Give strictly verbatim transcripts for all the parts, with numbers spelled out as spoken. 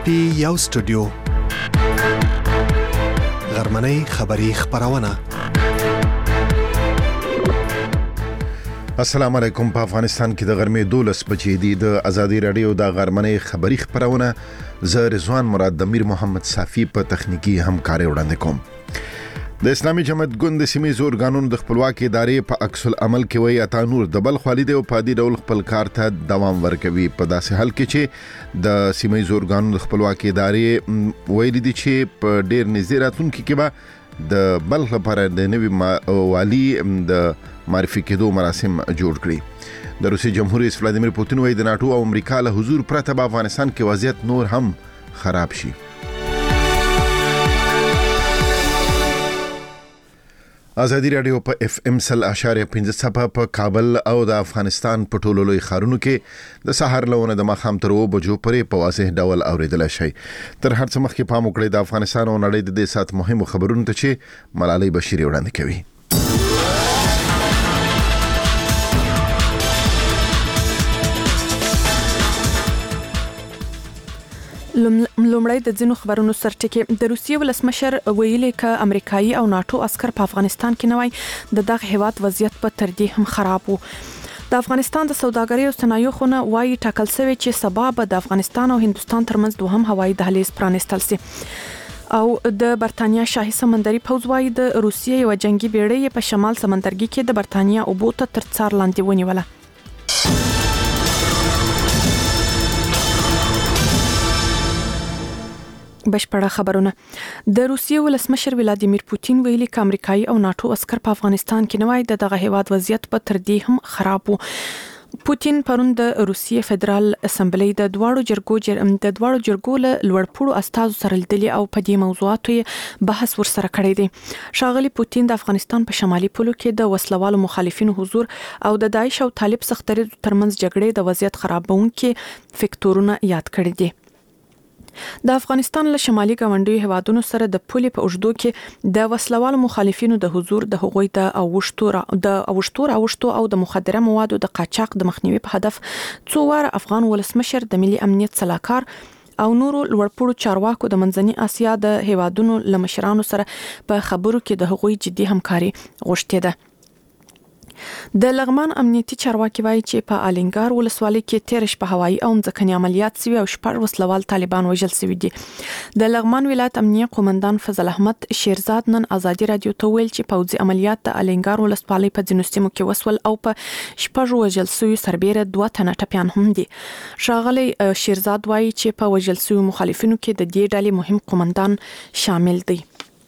پی یو سټوډیو غرمنۍ خبری خبرونه. السلام علیکم. په افغانستان کې د غرمې دولس بجې دي. د ازادي رادیو د غرمنۍ خبری خبرونه زه رضوان مراد د میر محمد صافی په تخنیکی همکاري وړاندې کوم. د اسلامي جماعت ګوند د سیمې زورګانونو د خپلواکي ادارې په عکس العمل کې وایي اتا نور د بل خالد او پادي ډول خپل کار ته دوام ورکوي په داسې حال کې چې د سیمې زورګانونو د خپلواکي ادارې ویلي دي چې په ډېر نږدې راتلونکي کې به د بل لپاره د نوي والي د معرفي کېدو مراسم جوړ کړي. د روسي جمهور رئیس ولادیمیر پوتین وایي د ناتو او امریکا له حضور پرته په افغانستان کې وضعیت نور هم خراب شي. ازادي رادیو په اف ام سل اشاریه پنځه صفه په کابل او د افغانستان په ټولو لوی ښارونو کې د سحر لونه د مخام تر و بجو پرې په واضح ډول اوریدل شي. تر هر څه مخکې پام وکړئ د افغانستان او نړۍ د دې سات مهمو خبرونو ته چې ملالۍ بشیر وړاندې کوي. لومړی د ځینو خبرونو سرټکی. د روسیې ولسمشر ویلي ک امریکایي او ناتو عسكر په افغانستان کې نه وای د دغه هیواد وضعیت په تر دې هم خراب وو. د افغانستان د سوداګرۍ او صنایعو خونه وایي ټاکل شوی چې سبا به د افغانستان او هندستان ترمنځ دوهم هوایي دهلیز پرانستل شي. او د برتانیا شاهي سمندري پوځ وایي د روسیې یو جنگي بیړۍ په شمال سمندرګي کې د برتانیا اوبو ته تر څار لاندې ونیوله. بشپړه خبرونه. د روسیې ولسمشر ولادیمیر پوتین ویلي ک امریکایي او ناتو عسكر په افغانستان کې نه وای د دغه هیواد وضعیت په تر دې هم خراب وو. پوتین پرون د روسیې فدرال اسمبلی د دواړو جرګو جر... د دواړو جرګو له لوړپوړو استازو سره لیدلي او په دې موضوعاتو بحث ورسره کړی دی. ښاغلي پوتین د افغانستان په شمالي پولو کې د وسلوالو مخالفینو حضور او د داعش او طالب سختري ترمنځ جګړې د وضعیت خرابونکي فکټورونه یاد کړی دي. د افغانستان له شمالي ګاونډیو هیوادونو سره د پولې په اوږدو کې د وسلوالو مخالفینو د حضور د هغوی د اوښتو د اوښتو اوښتو او د مخدره موادو د قاچاق د مخنیوي په هدف څو واره افغان ولسمشر د ملي امنیت سلاکار او نورو لوړپوړو چارواکو د منځني اسیا د هیوادونو له مشرانو سره په خبرو کې د هغوی جدي همکاري غوښتې ده. د لغمان امنیتي چارواکي وایي چې په الینګار ولسوالۍ کې تیر شپه هوایي او ځمکني عملیات سوي او شپږ وسلوال طالبان وژل سوي دي. د لغمان ولایت امنیه قومندان فضل احمد شیرزاد نن ازادي رادیو ته ویل چې پوځي عملیات د الینګار ولسوالۍ په ځینو سیمو کې وسول او په شپږ وژل سوي سربېره دوه تنه ټپیان هم دي. ښاغلی شیرزاد وایي چې په وژل سوي مخالفینو کې د دې ډلې مهم قومندان شامل دی.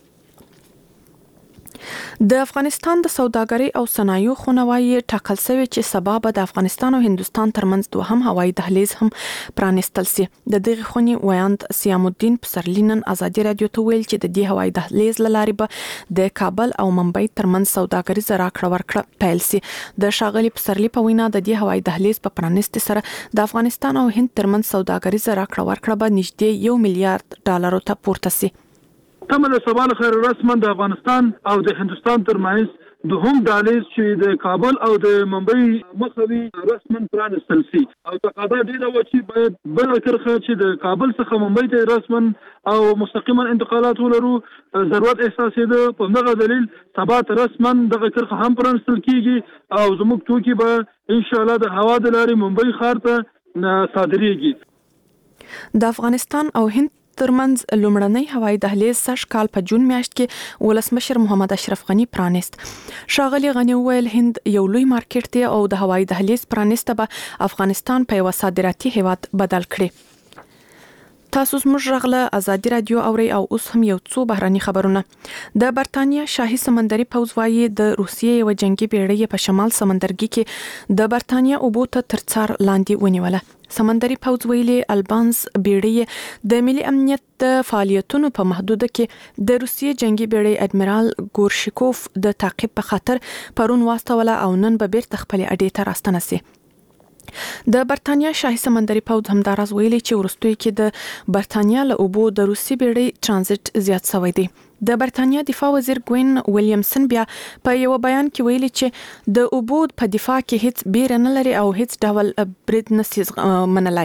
د افغانستان د سوداګرۍ او صنایعو خونه وایي ټاکل شوی چې سبا به د افغانستان او هندستان ترمنځ دوهم هوایي دهلیز هم پرانستل شي. د دغه خونې ویاند سیام الدین پسرلی نن ازادي رادیو ته ویل چې د دې هوایي دهلیز له لارې به د کابل او ممبئی ترمنځ سوداګریزه راکړه ورکړه پیل شي. د ښاغلي پسرلی په وینا د دې هوایي دهلیز په پرانستې سره د افغانستان او هند ترمنځ سوداګریزه راکړه ورکړه به نږدې یو میلیارډ ډالرو ته پورته شي. تمل سوال خیر رسما د افغانستان او د هندستان ترمنځ دوهم دهلیز چې د کابل او د ممبئی مخوي رسما پرانستل شي او تقاضا ډیره و چې باید بل کرخه چې د کابل څخه ممبئی ته رسما او مستقیما انتقالات ولرو ضرورت احساسېده. په دغه دلیل سبا رسما دغه کرخه هم پرانستل کیږي او زموږ توکي به ان شاء الله د هوا د لارې ممبئی ښار ته صادریږي. د افغانستان او هند ترمنځ لومړنی هوایي دهلیز سږ کال په جون میاشت کې ولسمشر محمد اشرف غنی پرانست. ښاغلي غنی وویل هند یو لوی مارکیټ دی او د هوایي دهلیز پرانسته به افغانستان په یو صادراتي هیواد بدل کړي. تاسو زموږ رغله ازادي رادیو اوري او اوس هم یو څو بهراني خبرونه. د برتانیا شاهي سمندري پوځ وایي د روسیې یو جنگي بیړۍ په شمال سمندرګي کې د برتانیا اوبو ته تر څار لاندې ونیوله. سمندري پوځ ویلي البانس بیړۍ د ملي امنیت د فعالیتونو په محدوده کې د روسیې جنگي بیړۍ اډمیرال ګورشیکوف د تعقیب په خاطر پرون واستوله او نن به بیرته خپل اډې ته راستنه شي. د برتانیا شاهي سمندري پوځ همداراز ویلي چې ورستوي کې د برتانیا له اوبو د روسي بیړۍ ترانزیت زیات شوی دی. د برتانیا دفاع وزیر ګوین ویلیامسن بیا په یو بیان کې ویلي چې د اوبو په دفاع کې هیڅ بیره نه لري او هیڅ ډول برید نشي منلای.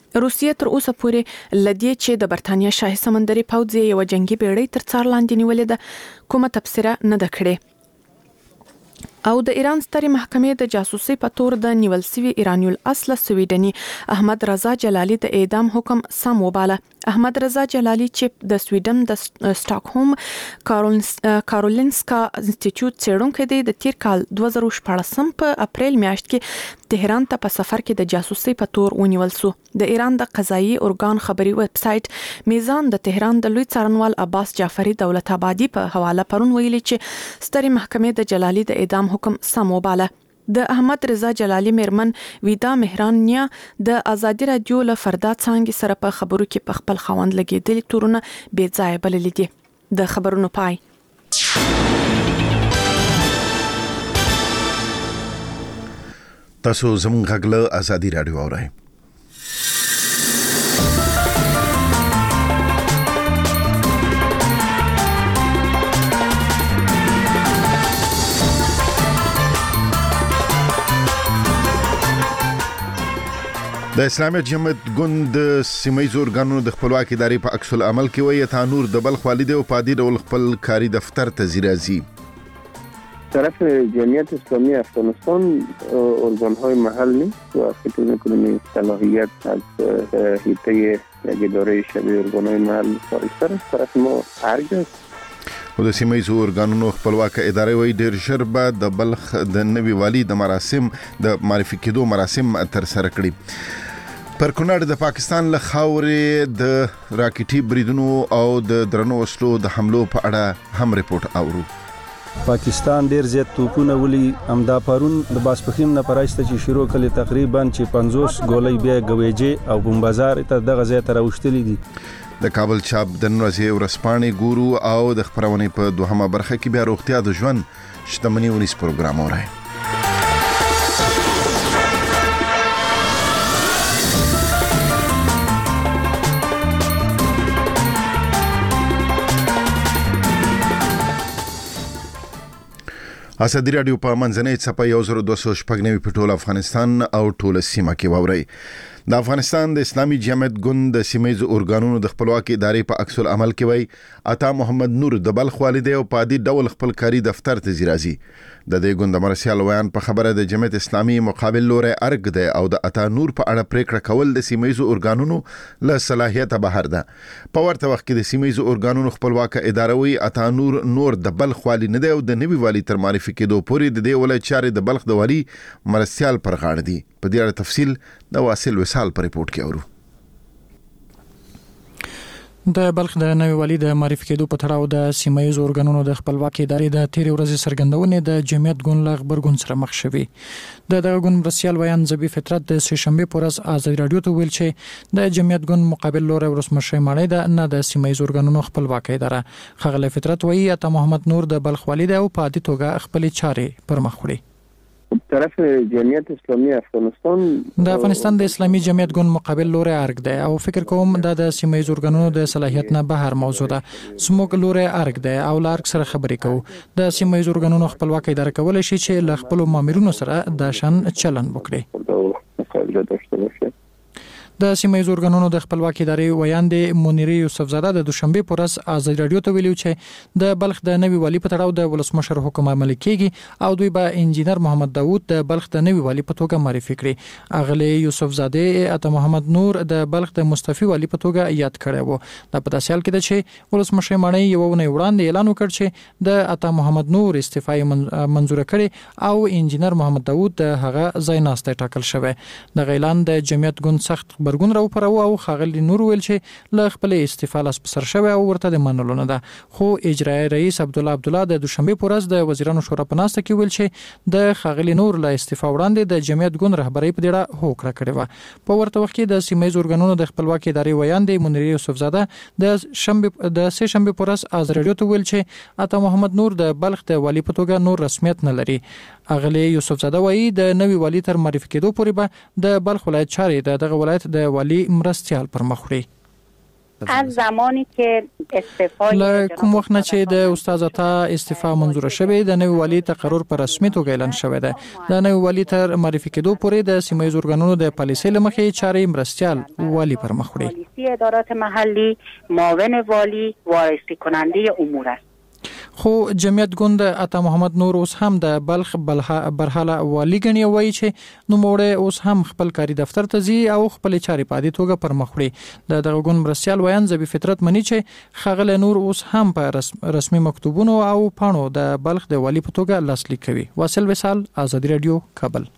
روسیه تر اوسه پورې لدی چې د برتانیا شاهي سمندري پوځ یو جنگي بیړۍ تر څار لاندې نیولې ده کومه تبصره نه ده کړې. او د ایران سترې محکمې د جاسوسي په تور د نیول سوي ایرانیول اصله سویډني احمد رضا جلالي د اعدام حکم سم وباله. احمد رضا جلالي چې د سویډن د سټاکهولم کارولینسکا انسټیټیوټ څېړونکی دی، د تیر کال دوه زره شپږ په اپریل میاشت کې تهران ته په سفر کې د جاسوسي په تور ونیول سو. د ایران د قضایي ارګان خبري ویب سټ میزان د تهران د لوی څارنوال عباس جعفری دولت آبادی په حواله پرون ویلي چې سترې محکمې د جلالي د اعدام حکم سم وباله. د احمد رضا جلالي میرمن ویدا مهرانیا د ازادي رادیو له فردا څنګه سره په خبرو کې په خپل خوند لګیدلي تورونه بې ځای بللي دي. د خبرونو پای. تاسو زموږ غږ له ازادي رادیو اورئ. د اسلامي جماعت ګوند سیمایي ارګانونو د خپلواکي ادارې په عکس العمل کې وایي تانور د بلخ والده او پادي ډول خپل کاري دفتر ته زیرازي. طرف جمعیت اسلامی افغانستان ارگانهای محلی و فکر میکنیم صلاحیت از حیطه یک اداره شبیه ارگانهای محل خارجتر است. طرف ما ارج است. او د سیمایي ارګانونو خپلواکه ادارې وایي ډېر ژر به د بلخ د نوي والي د مراسم د معرفي کېدو مراسم تر سره کړي. پر کونړ د پاکستان له خاورې د راکټي بریدونو او د درنو وسلو د حملو په اړه هم ریپورت اورو. پاکستان ډیر زیات توپونه ولي امدا پرون د باسپخیم نه پرایسته چې شروع کړي تقریبا چې پنځوس ګولۍ بیا غويجه او بم بازار ته دغه ځای ته راوښتلې دي. د کابل چاپ د نورځي ورسپانې ګورو او د خبرونې په دوهمه برخه کې بیا روغتیا د ژوند شتمنۍ ونیس پروګرام اورئ. ازادي رادیو په منځنۍ څپه یو زره دوه سوه شپږ نوي په ټول افغانستان او ټول سیمه کې واورئ. د افغانستان د اسلامي جماعت ګوند د سیمایي ارګانونو د خپلواکي ادارې په عکس العمل کې وایي عطا محمد نور د بلخ والده او پادي ډول خپل کاري دفتر ته زیرازي. د دې ګوند مرسیال ویان په خبره د جماعت اسلامي مقابل لوري ارګ دی او د عطا نور په اړه پریکړه کول د سیمایي ارګانونو له صلاحیت بهر ده. په ورته وخت کې د سیمایي ارګانونو خپلواکه اداره وایي عطا نور نور د بلخ والی نه دی او د نوي والی تر معرفي کېدو پورې د دې ولایت چارې د بلخ د والی مرسیال پر غاړه دي. په دې اړه تفصیل د واصل وصال په ریپورت کې اورو. د بلخ د نوي والي د معرفي کېدو په تړاو د سیمایي ارګانونو د خپلواکي ادارې د تیرې ورځې څرګندونې د جمعیت ګوند له خبرګون سره مخ شوي. د دغه ګوند مرسیال ویان زبی فطرت د سه شنبه پر ورځ ازادي رادیو ته ویل چې د جمعیت ګوند مقابل لوري ولسمشر ماړی ده نه د سیمایي ارګانونو خپلواکي اداره. خغله فطرت وایي عطا محمد نور د بلخ والي ده او په عادي توګه خپل چارې پر مخ وړي. طرف جمعیت اسلامی افغانستان د افغانستان د اسلامي جمعیت ګوند مقابل لوري ارګ دی او فکر کوم دا د سیمایي ارګانونو د صلاحیت نه بهر موضوع ده. سموږ لوري ارګ دی او لارک سره خبرې کوو. د سیمایي ارګانونو خپلواکي اداره کولای شي چې له خپل مامورینو سره د شان چلن وکړي. د سیمایي ارګانونو د خپلواکي ادارې ویاندې منیره یوسفزاده د دوشنبه پر ورځ ازادي رادیو ته ویلو چې د بلخ د نوي والي په تړاو د ولسمشر حکم عملي کیږي او دوی به انجینر محمد داوود د بلخ د نوي والي په توګه معرفي کړي. اغلی یوسفزاده عطا محمد نور د بلخ د مستفي والي په توګه یاد کړی وو. د په داسې حال کې ده چې ولسمشر ماړی یو ونه وړاندې اعلان وکړ چې د عطا محمد نور استعفا منزور کړي او انجینر محمد داوود د هغه ځای ناسته ټاکل شوی. د اعلان د جمعیت ګوند سخت برګون راو پرو او خغلی نور ویل چې له خپل استعفا لاس پر سر شوی او ورته د منلو نه ده. خو اجرایی رئیس عبد الله عبد الله د دوشنبه پر ورځ د وزیرانو شورا په ناسته کې ویل چې د خغلی نور له استعفا وړاندې د جمعیت ګوند رهبری په ډیره هوکړه کړې و. په ورته وخت کې د سیمایي ارګانونو د خپلواکي ادارې ویاندې منیره یوسفزاده د شنبه د سه شنبه پر ورځ ازادي رادیو ته ویل چې عطا محمد نور د بلخ د والی په توګه نور رسمیت نه لري. اغلی یوسفزاده وایي د نوي والی تر معرفي کېدو پورې به د بلخ ولایت چارې د دغه ولایت د والی مرستيال پر مخ وړي. از زمانی که استعفا له کوم وخت نه چې د استاد عطا استعفا منظور شوه د نوې والی تقرر پر رسمي توګه اعلان شوه ده د نوې والی تر معرفي کېدو پورې د سیمه ییز ارګانونو د پالیسۍ لمخې چارې مرستيال والی پر مخ وړي. پالیسی ادارات محلی معاون والی وارسی کننده امور است. خو جمعیت ګوند عطا محمد نور اوس هم د بلخ برحاله والی غنی وایي چې نو موړه اوس هم خپل کاری دفتر ته ځي او خپل چارې پادې توګه پر مخ وړي. د دغه ګوند مرستيال ویان زبی فطرت منی چې خغل نور اوس هم په رسم رسمي مکتوبونو او پاڼو د بلخ د والی په توګه لاسلیک کوي. واصل وصال آزادی رادیو کابل.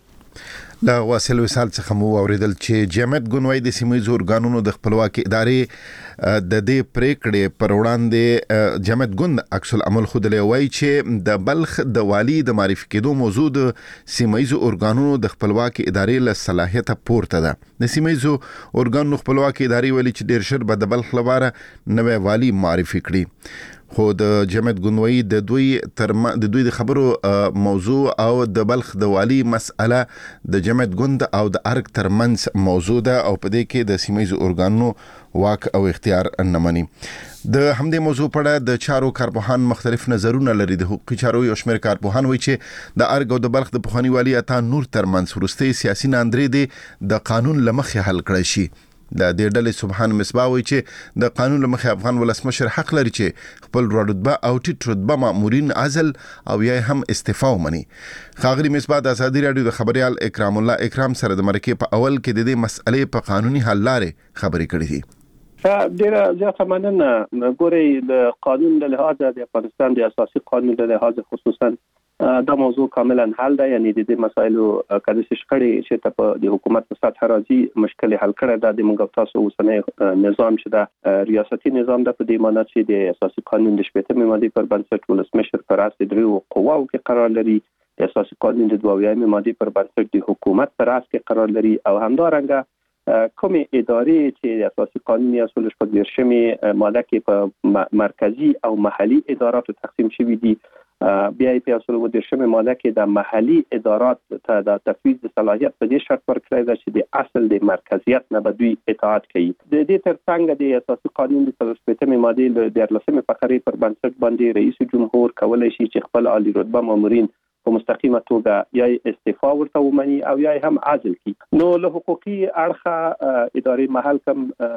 لا واصل وصال څخه مو اوریدل چې جمعیت ګوند د سیمې زور قانونو د خپلواکي ادارې د دې پریکړې پر وړاندې جمعیت ګوند عکس العمل خودلې وایي چې د بلخ د والی د معرفي کېدو موضوع د سیمې زور ارګانونو د خپلواکي ادارې له صلاحیت پورته ده. د سیمې زور ارګانونو خپلواکي ادارې ویلي چې ډیر شر به د بلخ لپاره نوې والی معرفي کړي. خو د جمعیت ګوند د دوی تر د دوی د خبرو موضوع او د بلخ د والی مسأله د جمعیت ګوند او د ارګ ترمنځ موضوع ده او په دې کې د سیمې زور ارګانونو واک او اختیار نه مني. د همدې موضوع په اړه د چارو کارپوهان مختلف نظرونه لري. د حقوقي چارو یو شمېر کارپوهان وایي چې د ارګ او د بلخ د پخواني والی عطا نور ترمنځ وروستي سیاسي ناندري دي د قانون لمخې حل کړی شي. د دې ډلې سبحان مصباح وایي چې د قانون لمخې افغان ولسمشر حق لري چې خپل رتبه او ټیټ رتبه مامورین عزل او یا هم استعفا ومني. ښاغلي مصباح د آزادي رادیو د خبريال اکرام الله اکرام سره د مرکې په اول کې د دې مسئلې په قانوني حل لارې خبرې کړې دي. ډیره زیاته مننه. ګوري د قانون له لحاظه د افغانستان د اساسي قانون له لحاظه خصوصا دا موضوع کاملا حل ده. یعنی د دې مسایلو کله چې شخړې چې په د حکومت په سطح راځي مشکل حل کړه د موږ تاسو اوسنۍ نظام چې د ریاستي نظام د په دې معنی چې د اساسي قانون د شپږمې ماده پر بنسټ ولسمشر پر اساس د دریو قواو کې قرار لري. د اساسي قانون د دویمې ماده پر بنسټ د حکومت پر اساس کې قرار لري او همدارنګه کومې ادارې چې د اساسي قانون یا اصول شپږمې ماده کې په مرکزی او محلي اداراتو تقسیم شوي دي. بیا په اصول و د شمه ماده کې د محلي ادارات ته د تفویض صلاحیت په دې شرط ورکړی دی چې د اصل د مرکزیت نه به دوی اطاعت کوي. د دې ترڅنګ د اساسي قانون د څلورشپږمې ماده د دیارلسمې فقرې پر بنسټ باندې رئیس جمهور کولای شي چې خپل عالی رتبه مامورین په مستقیمه توګه یا استعفا ورته ومني او یا هم عزل کی. نو له حقوقي اړخه ادارې محل کم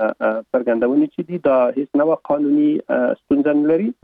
څرګندونې چې دي دا هیڅ نوع قانوني ستونزه نه لري.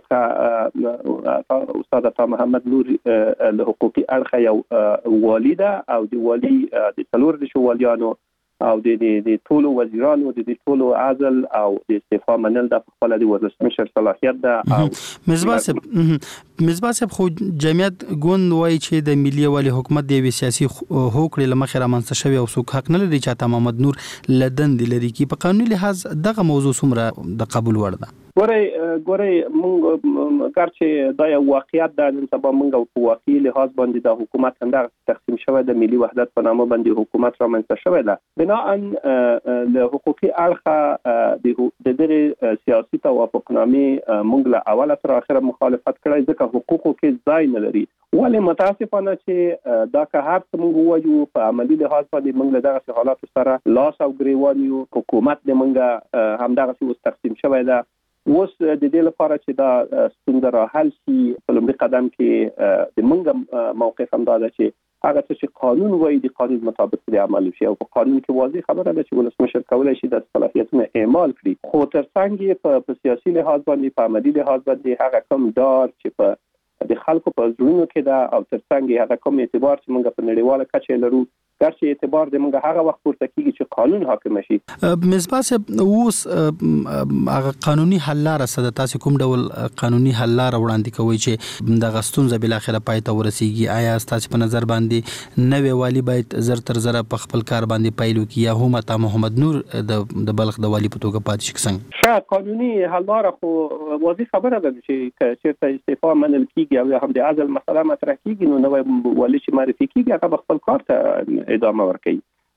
استاد عطا محمد نور له حقوقي اړخه یو والی ده او د والی د څلور د شوالیانو او د د د ټولو وزیرانو د د ټولو عزل او د استعفا منل د خپل د ولسمشر صلاحیت ده. او مصباح صاحب مصباح صاحب خو جمعیت ګوند وایي چې د ملي والی حکومت د سیاسي هوکړې لمخې رامنځته شوی او څوک حق نه لري چې عطا محمد نور لدن دی لري کی په قانوني لحاظ دغه موضوع څومره د قبول وړ ده. ګوري ګوري مونږ کارچې دا یو واقعیت ده. نن سبا مونږ په واقعي لحاظ باندې د حکومت همدغه تقسیم شوی د ملي وحدت په نامه باندې حکومت رامنځته شوی ده. بناء له حقوقي اړخه د دغه سیاسي توافقنامې مونږ له اوله تر اخره مخالفت کړی ځکه حقوقو کې ځای نه لري. ولې متاسفانه چې دا که هر څه مونږ وایو په عملی لحاظ باندې مونږ له دغه حالات سره لاس او ګریوان یو. حکومت د مونږ همدغه څه تقسیم شوی ده. اوس د دې لپاره چې دا ستونزه را حل شي په لومړي قدم کې د مونږ موقف هم دا ده چې هغه څه چې قانون وایي د قانون مطابق د عمل شي او په قانون کې واضح خبره ده چې ولسمشر کولای شي د صلاحیتونو اعمال کړي. خو ترڅنګ په سیاسي لحاظ باندې په عملی لحاظ باندې هغه کوم دار چې په د خلکو په ژوند کې دا او ترڅنګ هغه کوم اعتبار چې موږ په نړیواله کچه لرو ګرچې اعتبار د موږ هغه وخت پورته کیږي چې قانون حاکم شي. مصباح صاحب اوس هغه قانوني حل لاره څه ده؟ تاسو کوم ډول قانوني حل لاره وړاندې کوئ چې د غستون ز بل اخره پای ته ورسیږي؟ آیا تاسو په نظر باندې نوې والی باید زر تر زر په خپل کار باندې پایلو کی یا هم عطا محمد نور د بلخ د والی په توګه پاتې شي څنګه؟ ښه قانوني حل لاره خو واضح خبره ده چې چیرته استعفا منل کیږي او هم د عزل مسله مطرح کیږي نو نوې والی چې معرفي کیږي هغه خپل کار ته ادامه ورکوي.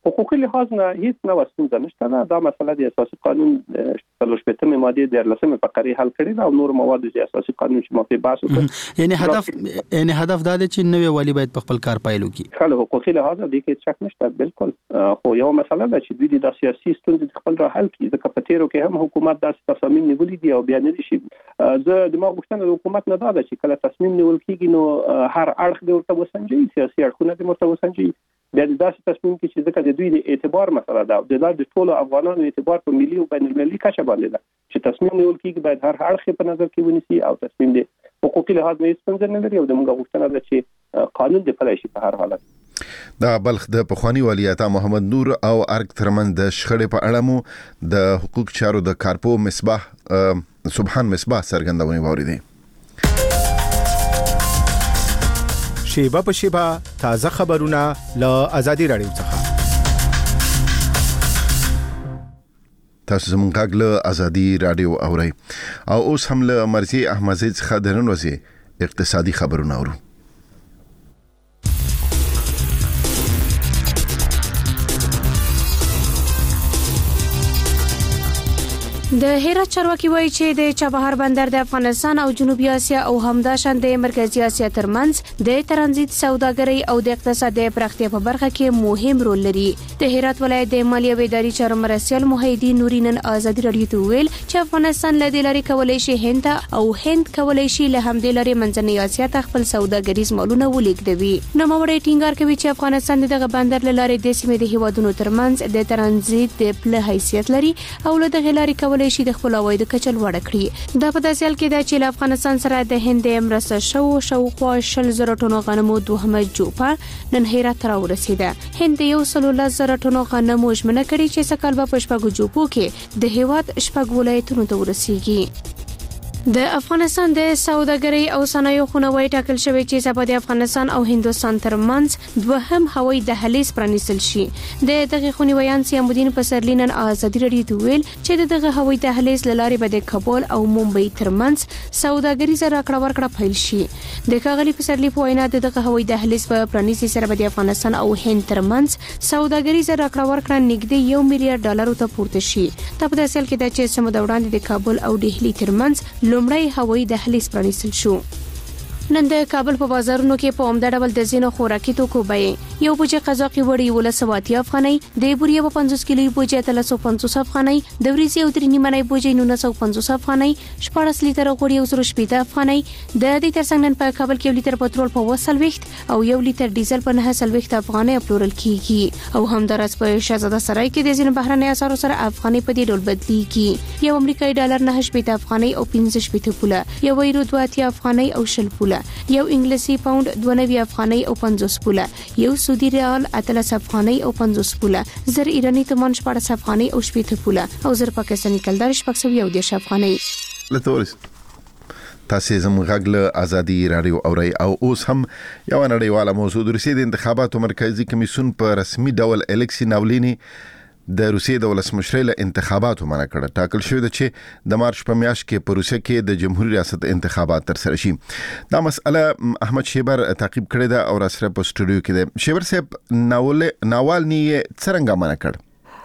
حقوقي لحاظ نه هیڅ نو ستونزه نشته نه. دا مسله د اساسي قانون څلور شپږمه ماده د لسمه فقره حل کړي دا او نور مواد د اساسي قانون چې موږ بحث وکړو. یعنی هدف یعنی هدف دا دی چې نوې والی باید په خپل کار پایلو کې خاله حقوقي لحاظ د کې شک نشته بالکل. خو یو مسله ده چې دوی د سیاسي ستونزې خپل را حل کړي. ځکه په تیرو کې هم حکومت داسې تصامیم نیولې دي او بیا نه دي شي. زه د ما غوښتنه د حکومت نه دا ده چې کله تصمیم نیول کیږي نو هر اړخ د ورته وسنجي، سیاسي اړخونه د ورته وسنجي. بیا د داسې تصمیم کې چې ځکه د دوی د اعتبار مسله ده، د د ټولو افغانانو اعتبار په ملي او بین المللي کچه باندې ده چې تصمیم نیول کیږي باید هر اړخ په نظر کې ونیسي او تصمیم د حقوقي لحاظ نه څنګه نه لري او د موږ غوښتنه ده چې قانون د پلي شي په هر حالت. دا بلخ د پخوانی والي عطا محمد نور او ارګ ترمن د شخړې په اړه مو د حقوق چارو د کارپو مصباح سبحان مصباح څرګندونې واوریدې. شیبه په شیبه تازه خبرونه له آزادي رادیو څخه. تاسو زموږ غږ له آزادي رادیو اورئ او اوس هم له مرزي احمدزي څخه د نن ورځې اقتصادي خبرونه اورو. د هرات چارواکي وایي چې د چابهار بندر د افغانستان او جنوبي اسیا او همداشان د مرکزی اسیا ترمنځ د ترانزیت سوداګرۍ او د اقتصادي پراختیا په برخه کې مهم رول لري. د هرات ولایت د مالیه او اداري چارو مرستیال محیدین نوري نن آزادي رادیو ته ویل چې افغانستان له دې لارې کولای شي هند او هند کولای شي له همدې لارې منځنۍ اسیا ته خپل سوداګریز مالونه ولیږدوي. نو موري ټینګار کوي چې افغانستان دغه بندر له لارې د سیمې د هیوادونو ترمنځ د ترانزیت د پل حیثیت لري او له دغه لارې کولای شي د خپل عواید کچه لوړه کړي. دا په داسې حال کې ده چې له افغانستان سره د هند مرسته شو شاوخوا شل زره ټنو غنمو دوهمه جوپه نن هرات ته راورسېده. هند یو سل لس زره ټنو غنمو ژمنه کړې چې سکهال به په شپږو جوپو کې د هیواد شپږ ولایتونو ته ورسیږي. د افغانستان د سوداګرۍ او صنایعو خونوي ټاکل شوی چې سبا د افغانستان او هندوستان ترمنځ دوهم هوایي دهلیز پرانیستل شي. د دغه خونویان سیامودین پسرلی نن آزادي رادیو ته ویل چې دغه هوایي دهلیز له لارې به د کابل او ممبئی ترمنځ سوداګریزه راکړه ورکړه پیل شي. د ښاغلي پسرلی په وینا دغه هوایي دهلیز په پرانیستي سره به د افغانستان او هند ترمنځ سوداګریزه راکړه ورکړه نږدې یو میلیارډ ډالر ته پورته شي. دا په داسې حال کې ده چې سمو د وړاندې د کابل او ډهلی ترمنځ لومړی هوایي دهلیز پرانیستل شو. نن د کابل په بازارونو کې په عمده ډول د زینو خوراکي توکو بیې یو بوجه قزاقي وړي ولسواتی افغانۍ، د بوریا په پنځوس کیلو بوجه تلسو پنځوس افغانۍ، د وریځي او درې نیمه بوجه نو نهه پنځوس افغانۍ، شپږ لیټر غوړي او زر شپږ افغانۍ. د دې ترڅنګ نن په کابل کې یو لیټر پټرول په وسلويخت او یو لیټر ډیزل په نه سلويخت افغانۍ پلورل کیږي. او همدارس په شهزاده سرای کې د زینو بهرنۍ اسعارو سره افغانۍ په دې ډول بدلیږي. یو امریکایي ډالر نه شپږ افغانۍ او پنځه شپږ پوله، یو یورو دوه اتیا افغانۍ او شل پوله، یو انګلیسي پاوند دوه نوي افغانۍ او پنځوس پوله، یو سعودي ریال اتلس افغانۍ او پنځوس پوله، زر ایرانی تومان شپږ افغانۍ او شپږ پوله او زر پاکستاني کلدار شپږ سوه یو دیش افغانۍ. لتورس تاسو زموږ غږ له آزادي رادیو اورئ او اوس هم یو نړیواله موضوع د روسیې د انتخاباتو مرکزی کمیسیون په رسمي ډول الکسی ناولینی د روسیې د ولسمشرۍ له انتخاباتو منع کړه. ټاکل شوی ده چې د مارچ په میاشت کې په روسیې کې د جمهوریت ریاست انتخابات ترسره شي. دا مسأله احمد شیبر تعقیب کړې ده او راسره په سټوډیو کې ده. شیبر صاحب، ناوالني څنګه منع کړ؟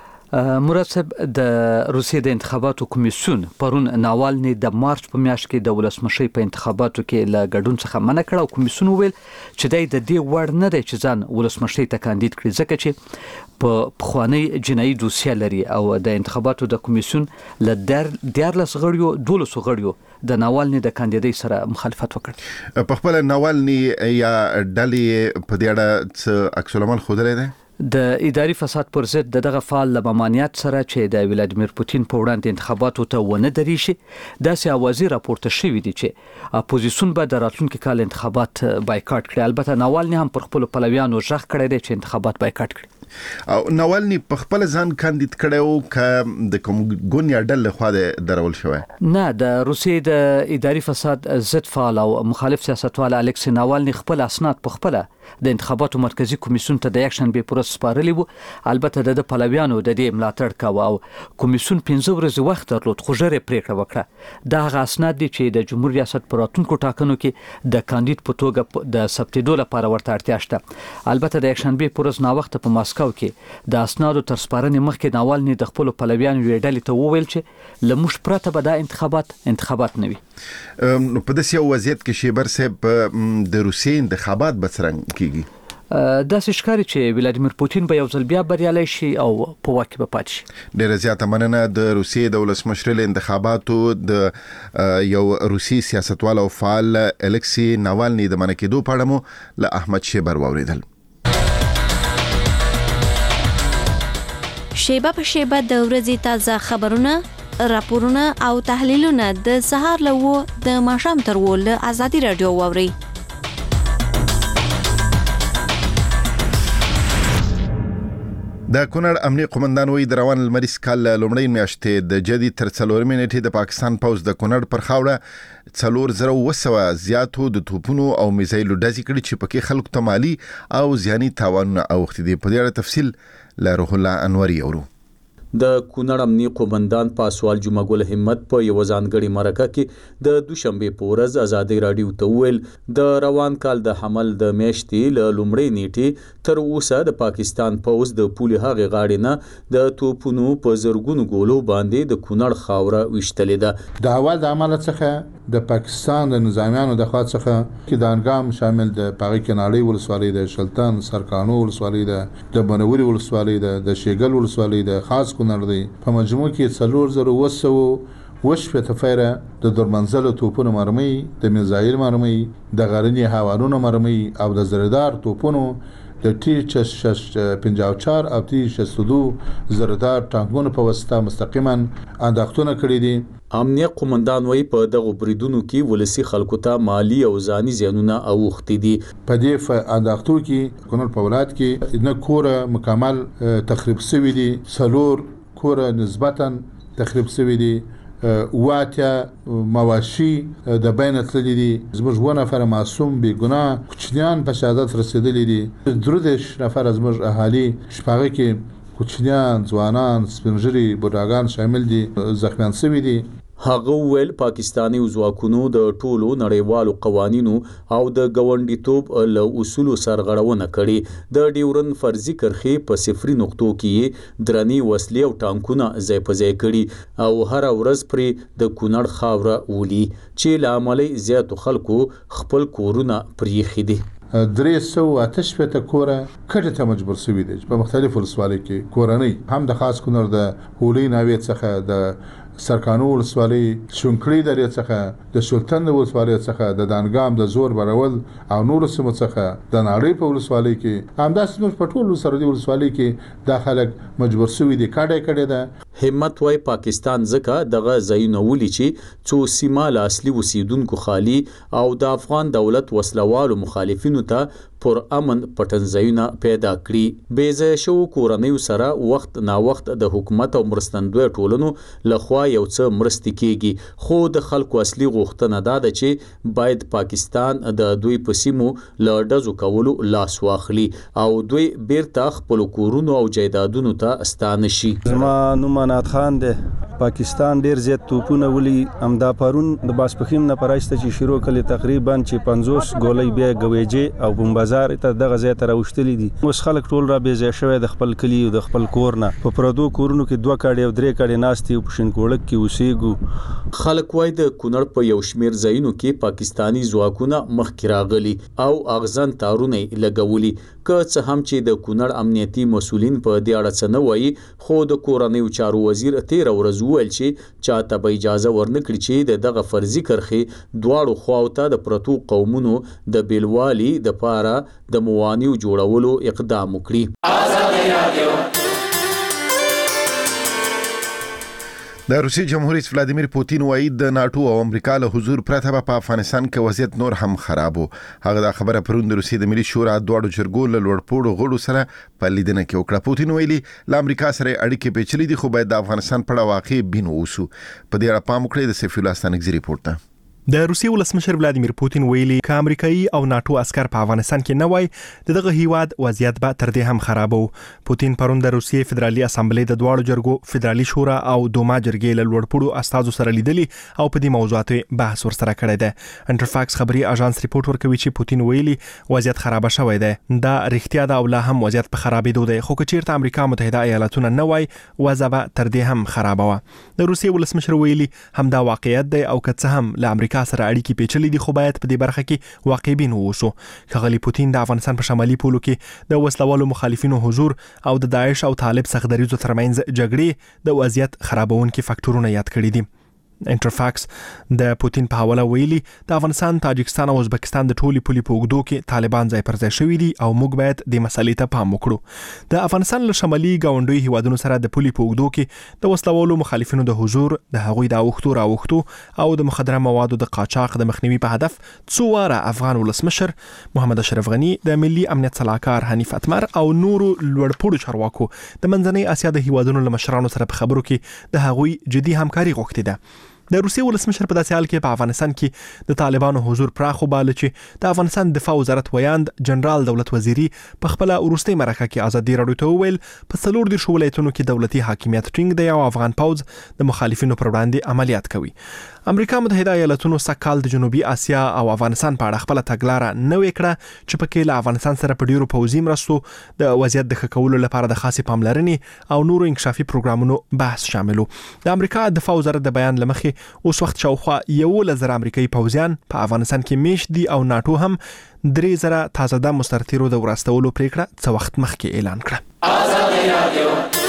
مراد صاحب، د روسیې د انتخاباتو کمیسیون پرون ناوالني د مارچ په میاشت کې د ولسمشرۍ په انتخاباتو کې له ګډون څخه منع کړ او کمیسیون ویل چې د دې وړ نه دی چې ځان ولسمشرۍ ته کاندید کړي، ځکه چې په پخوانی جنایي دوسیه لري او د انتخاباتو د کمیسیون له دیارلس غړیو دولس غړیو د ناوالني د کاندیدۍ سره مخالفت وکړ. په خپل ناوالني یا ډلې په دې اړه څه عکس العمل خوده ده؟ د اداري فساد پر ضد دغه فعال لمانیت سره چې د ولادیمیر پوتین په وړاندې انتخاباتو ته ونه دري شي، داسې اوازې راپورته شوې دي چې اپوزیسیون به د راتلونکي کال انتخابات بایکاټ کړي. البته ناوالني هم پر خپل پلویانو ژغ کړی دی چې انتخابات بایکاټ کړي. او ناوالني په خپل ځان کاندید کړو ک د کوم ګوند یا ډله خو د درول شوی؟ نه، د روسیې د اداري فساد ضد فعال او مخالف سیاستوال الکسی ناوالني خپل اسناد په خپل د انتخاباتو مرکزی کمیسیون ته د اکشن به پروس سپارلی وو. البته د پلویانو د دې ملاتړ کاوه او کمیسیون پنځه ورځې وخت درلود خو ژر پریکړه وکړه. دا هغه اسناد دي چې د جمهوریت ریاست پر راتلونکو ټاکنو کې د کاندید په توګه د ثبتېدو لپاره ورته اړتیا شته. البته د اکشن به پروس نا وخت په ماسکو مسکو کې د اسنادو تر سپارنې مخکې ناوالني د خپل پلویانو ویډلې ته وویل چې لمش پرته به دا انتخابات انتخابات نه وي. نو په داسې وضعیت کې شیبر صاحب د روسیې انتخابات به څرنګه کیږي؟ دا ښکاري چې ولادیمیر پوتین به یو ځل بیا بریالی شي او په واک کې به پاتې شي. ډېره زیاته مننه. د روسیې د ولسمشر له انتخاباتو د یو روسي سیاستوال او فعال الکسی ناوالني د منع کېدو په اړه مو له احمد شیبر واوریدل. شیبه په شیبه د ورځې تازه خبرونه، راپورونه او تحلیلونه د سهار له و د ماښام تر و له ازادي رادیو واوري. د کونړ امنیه قومندان وایي د روان لمریز کال لومړۍ میاشتې د جدي تر څلورمې نیټې د پاکستان پوځ د کونړ پر خاوره څلور زره وسوه زیاتو د توپونو او میزایلو ډزې کړي چې پکې خلکو ته مالي او زیاني تاوانونه اوښتي دي. په دې اړه تفصیل له روح الله انوري اورو. د کونړ امنیه قومندان پاسوال جمعه ګل همت په یو ځانګړي مرکه کې د دوشنبه په ورځ ازادي رادیو ته ویل د روان کال د حمل د میاشتې له لومړۍ نیټې تر اوسه د پاکستان پوځ د پولې هغې غاړې نه د توپونو په زرګونو ګولو باندې د کونړ خاوره ویشتلې ده. د اول د عمل څخه د پاکستان د نظامیانو د خوا څخه کې د انګام شامل د پاغي کناړي ولسوالۍ د شلتان سرکانو ولسوالۍ د بنوري ولسوالۍ د شیګل ولسوالۍ د خاص کونړ دی په مجموع کې څلور زره وسو وشفه تفیره د درمنزل توپونو مرمۍ، د میزایل مرمۍ، د غرنی هوارونو مرمۍ او د زردار توپونو د ټي پنځه او چار او ټي شصت و دوه زردار ټانکونو په واسطه مستقیما انداختونه کړي دي. امنیه قومندان وایي په دغه بریدونو کې ولسی خلکو ته مالی او ځاني زیانونه اوښتي دي. په دې انداختو کې کونړ په ولایت کې نه کور مکمل تخریب شوی دي، څلور کور نسبتا تخریب شوی دي، واته مواشي د بین تللی دي، زموږ و نفر معصوم بی ګناه کوچنیان په شهادت رسیدلی دي، درودش نفر زموږ اهالي شپږ کې کوچنیان، ځوانان، سپینږیري، بوډاګان شامل دي زخمیان شوي دي. هغه ویل پاکستاني ځواکونو د ټولو نړیوالو قوانینو او د ګاونډیتوب له اصولو سرغړونه کړې. د ډیورن فرضي کرښې په صفري نقطو کې درنې وسلې او ټانکونه ځای په ځای کړي او هر ورځ پرې د کونړ خاوره ولي چې له امله زیاتو خلکو خپل کورونه پریښي دي. درې سوه اته شپېته کوره کډې ته مجبور شوي دي په مختلفو ولسوالیو کې کورنۍ هم د خاص کونړ د هولۍ ناوې څخه د سرکانو ولسوالۍ شونکړې درې څخه د شلتن ولسوالۍ څخه د دانګام د زور برول او نور سیمو څخه د ناړۍ په ولسوالۍ کې همداسې نور په ټولو سرحدي ولسوالۍ کې دا خلک مجبور شوي دي کډې کډې ده. همت وای پاکستان ځکه دغه ځایونه ولي چې څو سیمه له اصلي اوسیدونکو خالي او د افغان دولت وسلوالو مخالفینو ته پر امن پټنځایونه پیدا کړي. بیځایه شو کورنیو سره وخت نا وخت د حکومت او مرستندوی ټولنو لخوا یو څه مرستې کیږي، خو د خلکو اصلي غوښتنه دا ده چې باید پاکستان د دوی په سیمو له ډزو کولو لاس واخلي او دوی بیرته خپل کورونو او جایدادونو ته ستانه شي. زما نوم انات خان دی. پاکستان ډیر زیات توپونه ولي امدا پرون د باسپخیم نه پرایسته چې شروع کړي تقریبا چې پنځوس ګولۍ بیا غويجه او بمبازار ته دغه ځای ته راوښتلې دي. اوس خلک ټول را بیځای شوی د خپل کلی او د خپل کور نه په پردو کورونو کې دوه کاډي او درې کاډي ناستي او پښینکوړک کې اوسېګو. خلک وای د کونړ په یو شمیر ځایونو کې پاکستانی ځواکونه مخکې راغلي او اغزن تارونه لګولي. که څه هم چې د کونړ امنیتي مسولین په دې اړه څه نه وایي، خو د کورنیو چارو وزیر تیر ورځ ویل چې چاته به اجازه ورنکړي چې د دغه فرضي کرښې دواړو خواو ته د پرتو قومونو د بیلوالي د پاره د موانیو جوړولو اقدام وکړي. آزادي رادیو. د روسي جمهور رئیس ولادیمیر پوتین وایي د ناتو او امریکا له حضور پرته په افغانستان کې وضعیت نور هم خراب وو. هغه دا خبره پرون د روسي د ملي شورا دواړو جرګو له لوړپوړو غړو سره په لیدنه کې وکړه. پوتین ویلي له امریکا سره اړیکې پیچلې دي، خو باید د افغانستان په اړه واقع بین اوسو. په دې اړه پام وکړئ د سیف الله ستانکزي ریپورت ته. د روسیې ولسمشر ولادیمیر پوتین ویلي ک امریکایي او ناتو عسكر په افغانستان کې نه وای دغه هیواد وضعیت به تر دې هم خرابو. پوتین پرون د روسیې فدرالي اسامبلې د دواړو جرګو فدرالي شورا او دوما جرګې له لوړپوړو استازو سره لیدلي او په دې موضوعاتو بحث ورسره کړی دی. انټرفاکس خبري اژانس ریپورت ورکوي چې پوتین ویلي وضعیت خراب شوی دی. دا رښتیا ده او لا هم وضعیت په خرابېدو دی، خو که چیرته امریکا متحده ایالاتونه نه وای وضع به تر دې هم خرابه وه. د روسیې ولسمشر ویلي همدا واقعیت دی او که څه هم له امریکا سره اړیکې پیچلې دي خو باید په دې برخه کې واقع بین اوسو. ښاغلي پوتین د افغانستان په شمالي پولو کې د وسلوالو مخالفینو حضور او د داعش او طالب سخدریزو ترمنځ جګړې د وضعیت خرابونکي فاکټورونه یاد کړي دي. انټرفاکس د پوتین په حواله ویلي د افغانستان، تاجکستان او ازبکستان د ټولي پولي په اوږدو کې طالبان ځای پر ځای شوي دي او موږ باید د مسلې ته پام وکړو. د افغانستان له شمالي ګاونډیو هیوادونو سره د پولي په اوږدو کې د وسلوالو مخالفینو د حضور، د هغوی د اوښتو راوښتو او د مخدره موادو د قاچاق د مخنیوي په هدف څو واره افغان ولسمشر محمد اشرف غني، د ملي امنیت صلاحکار حنیف اتمر او نورو لوړپوړو چارواکو د منځنۍ اسیا د هیوادونو له مشرانو سره په خبرو کې د هغوی جدي همکاري غوښتې ده. د روسیې ولسمشر په داسې حال کې په افغانستان کې د طالبانو حضور پراخ وباله چې د افغانستان دفاع وزارت ویاند جنرال دولت وزیری په خپل وروستي مرکه کې ازادي راډیو ته وویل په څلور دېرشو ولایتونو کې دولتي حاکمیت ټینګ دی او افغان پوځ د مخالفینو پر وړاندې عملیات کوي. امریکا متحده ایالاتونو سکهال د جنوبي اسیا او افغانستان په اړه خپل تګلارې نوې کړه چې پکې له افغانستان سره په ډیرو پوځي مرستو د وضعیت د ښه کولو لپاره د خاصې پاملرنې او نورو انکشافي پروګرامونو بحث شامل و. د امریکا دفاع وزارت د بیان لمخې اوس وخت شاوخوا یولس زره امریکایي پوځیان په افغانستان کې میشت دي او ناتو هم درې زره تازه د مسترتیرو د وراستولو پریکړه څه وخت مخکې اعلان کړه. آزادي رادیو